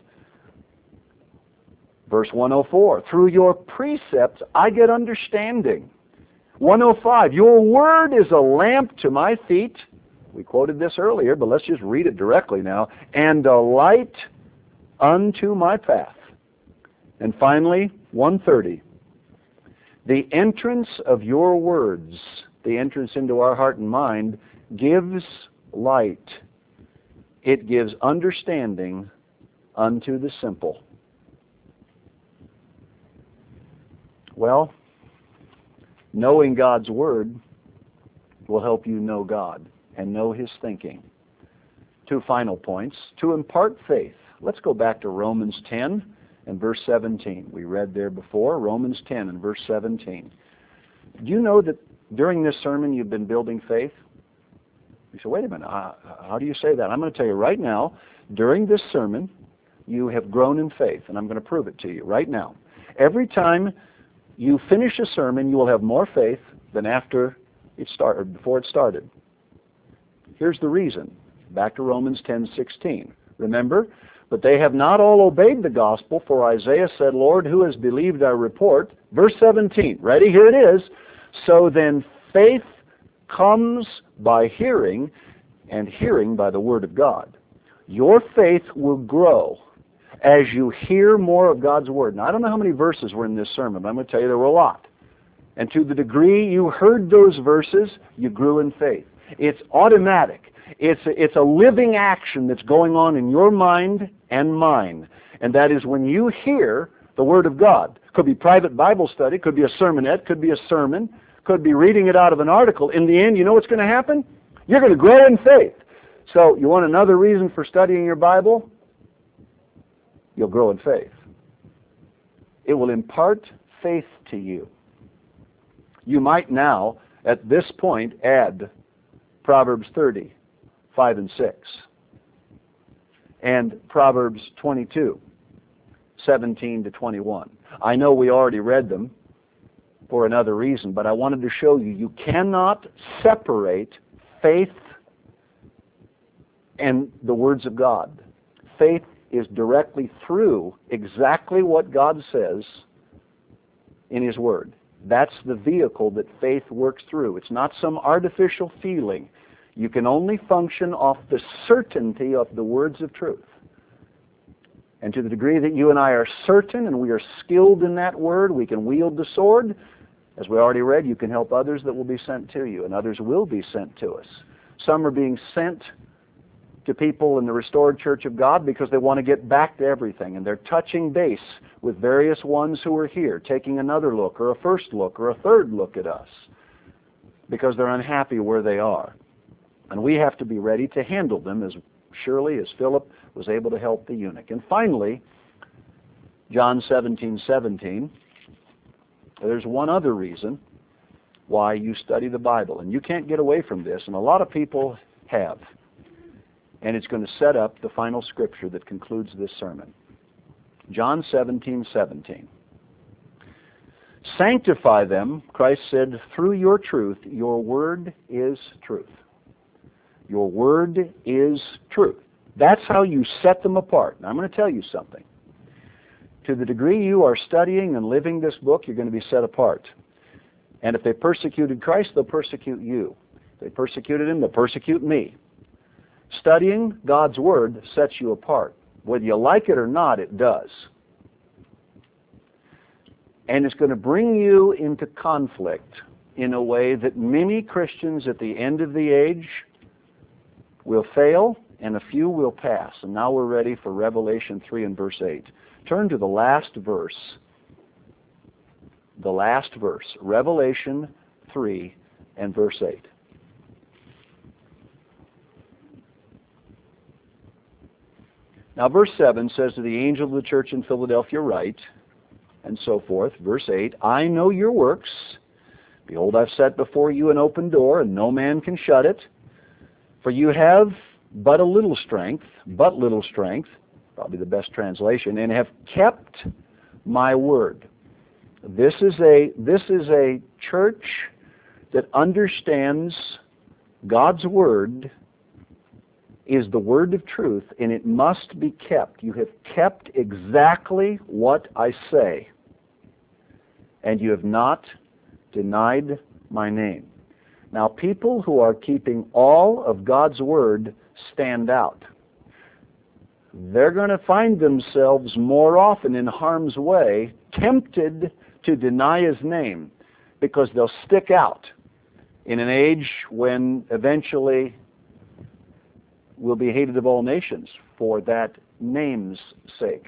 Verse 104, through your precepts I get understanding. 105, your word is a lamp to my feet. We quoted this earlier, but let's just read it directly now. And a light unto my path. And finally, 130, The entrance of your words, the entrance into our heart and mind, gives light. It gives understanding unto the simple. Well, knowing God's Word will help you know God and know His thinking. Two final points. To impart faith. Let's go back to Romans 10 and verse 17. We read there before, Romans 10 and verse 17. Do you know that during this sermon you've been building faith? You say, wait a minute, how do you say that? I'm going to tell you right now, during this sermon, you have grown in faith, and I'm going to prove it to you right now. Every time you finish a sermon, you will have more faith than after it started, before it started. Here's the reason. Back to Romans 10:16. Remember, but they have not all obeyed the gospel, for Isaiah said, Lord, who has believed our report? Verse 17. Ready? Here it is. So then faith comes by hearing, and hearing by the Word of God. Your faith will grow as you hear more of God's Word. Now, I don't know how many verses were in this sermon, but I'm going to tell you there were a lot. And to the degree you heard those verses, you grew in faith. It's automatic. It's a living action that's going on in your mind and mine. And that is when you hear the Word of God. Could be private Bible study, could be a sermonette, could be a sermon, could be reading it out of an article. In the end, you know what's going to happen? You're going to grow in faith. So, you want another reason for studying your Bible? You'll grow in faith. It will impart faith to you. You might now, at this point, add Proverbs 30, 5 and 6, and Proverbs 22, 17 to 21. I know we already read them for another reason, but I wanted to show you, you cannot separate faith and the words of God. Faith is directly through exactly what God says in His Word. That's the vehicle that faith works through. It's not some artificial feeling. You can only function off the certainty of the words of truth. And to the degree that you and I are certain and we are skilled in that word, we can wield the sword. As we already read, you can help others that will be sent to you, and others will be sent to us. Some are being sent to people in the restored Church of God because they want to get back to everything, and they're touching base with various ones who are here, taking another look or a first look or a third look at us because they're unhappy where they are. And we have to be ready to handle them as surely as Philip was able to help the eunuch. And finally, John 17:17, there's one other reason why you study the Bible. And you can't get away from this, and a lot of people have. And it's going to set up the final scripture that concludes this sermon. John 17:17. Sanctify them, Christ said, through your truth. Your word is truth. Your word is truth. That's how you set them apart. Now, I'm going to tell you something. To the degree you are studying and living this book, you're going to be set apart. And if they persecuted Christ, they'll persecute you. If they persecuted Him, they'll persecute me. Studying God's Word sets you apart. Whether you like it or not, it does. And it's going to bring you into conflict in a way that many Christians at the end of the age will fail, and a few will pass. And now we're ready for Revelation 3 and verse 8. Turn to the last verse. The last verse. Revelation 3 and verse 8. Now verse 7 says to the angel of the church in Philadelphia write, and so forth. Verse 8, I know your works. Behold, I've set before you an open door, and no man can shut it. For you have but little strength, probably the best translation, and have kept my word. This is a church that understands God's word is the word of truth, and it must be kept. You have kept exactly what I say, and you have not denied my name. Now, people who are keeping all of God's word stand out. They're going to find themselves more often in harm's way, tempted to deny His name, because they'll stick out in an age when eventually we'll be hated of all nations for that name's sake.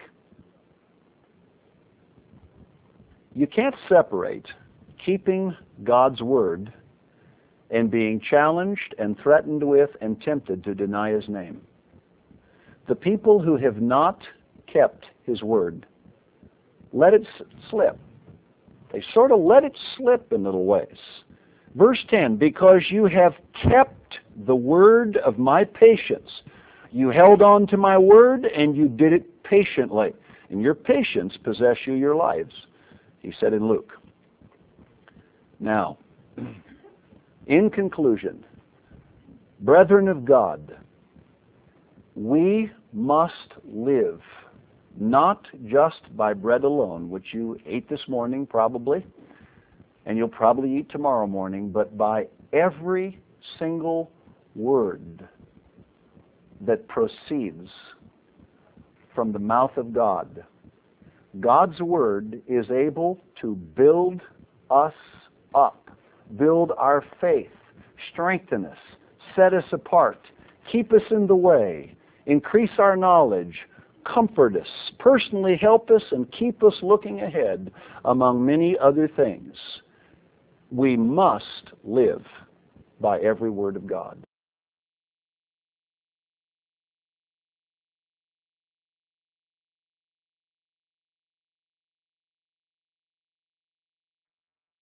You can't separate keeping God's word and being challenged and threatened with and tempted to deny His name. The people who have not kept His word let it slip. They sort of let it slip in little ways. Verse 10, because you have kept the word of my patience. You held on to my word and you did it patiently. And your patience possess you your lives, He said in Luke. Now, in conclusion, brethren of God, we must live not just by bread alone, which you ate this morning probably, and you'll probably eat tomorrow morning, but by every single word that proceeds from the mouth of God. God's word is able to build us up, build our faith, strengthen us, set us apart, keep us in the way, increase our knowledge, comfort us, personally help us, and keep us looking ahead, among many other things. We must live by every word of God.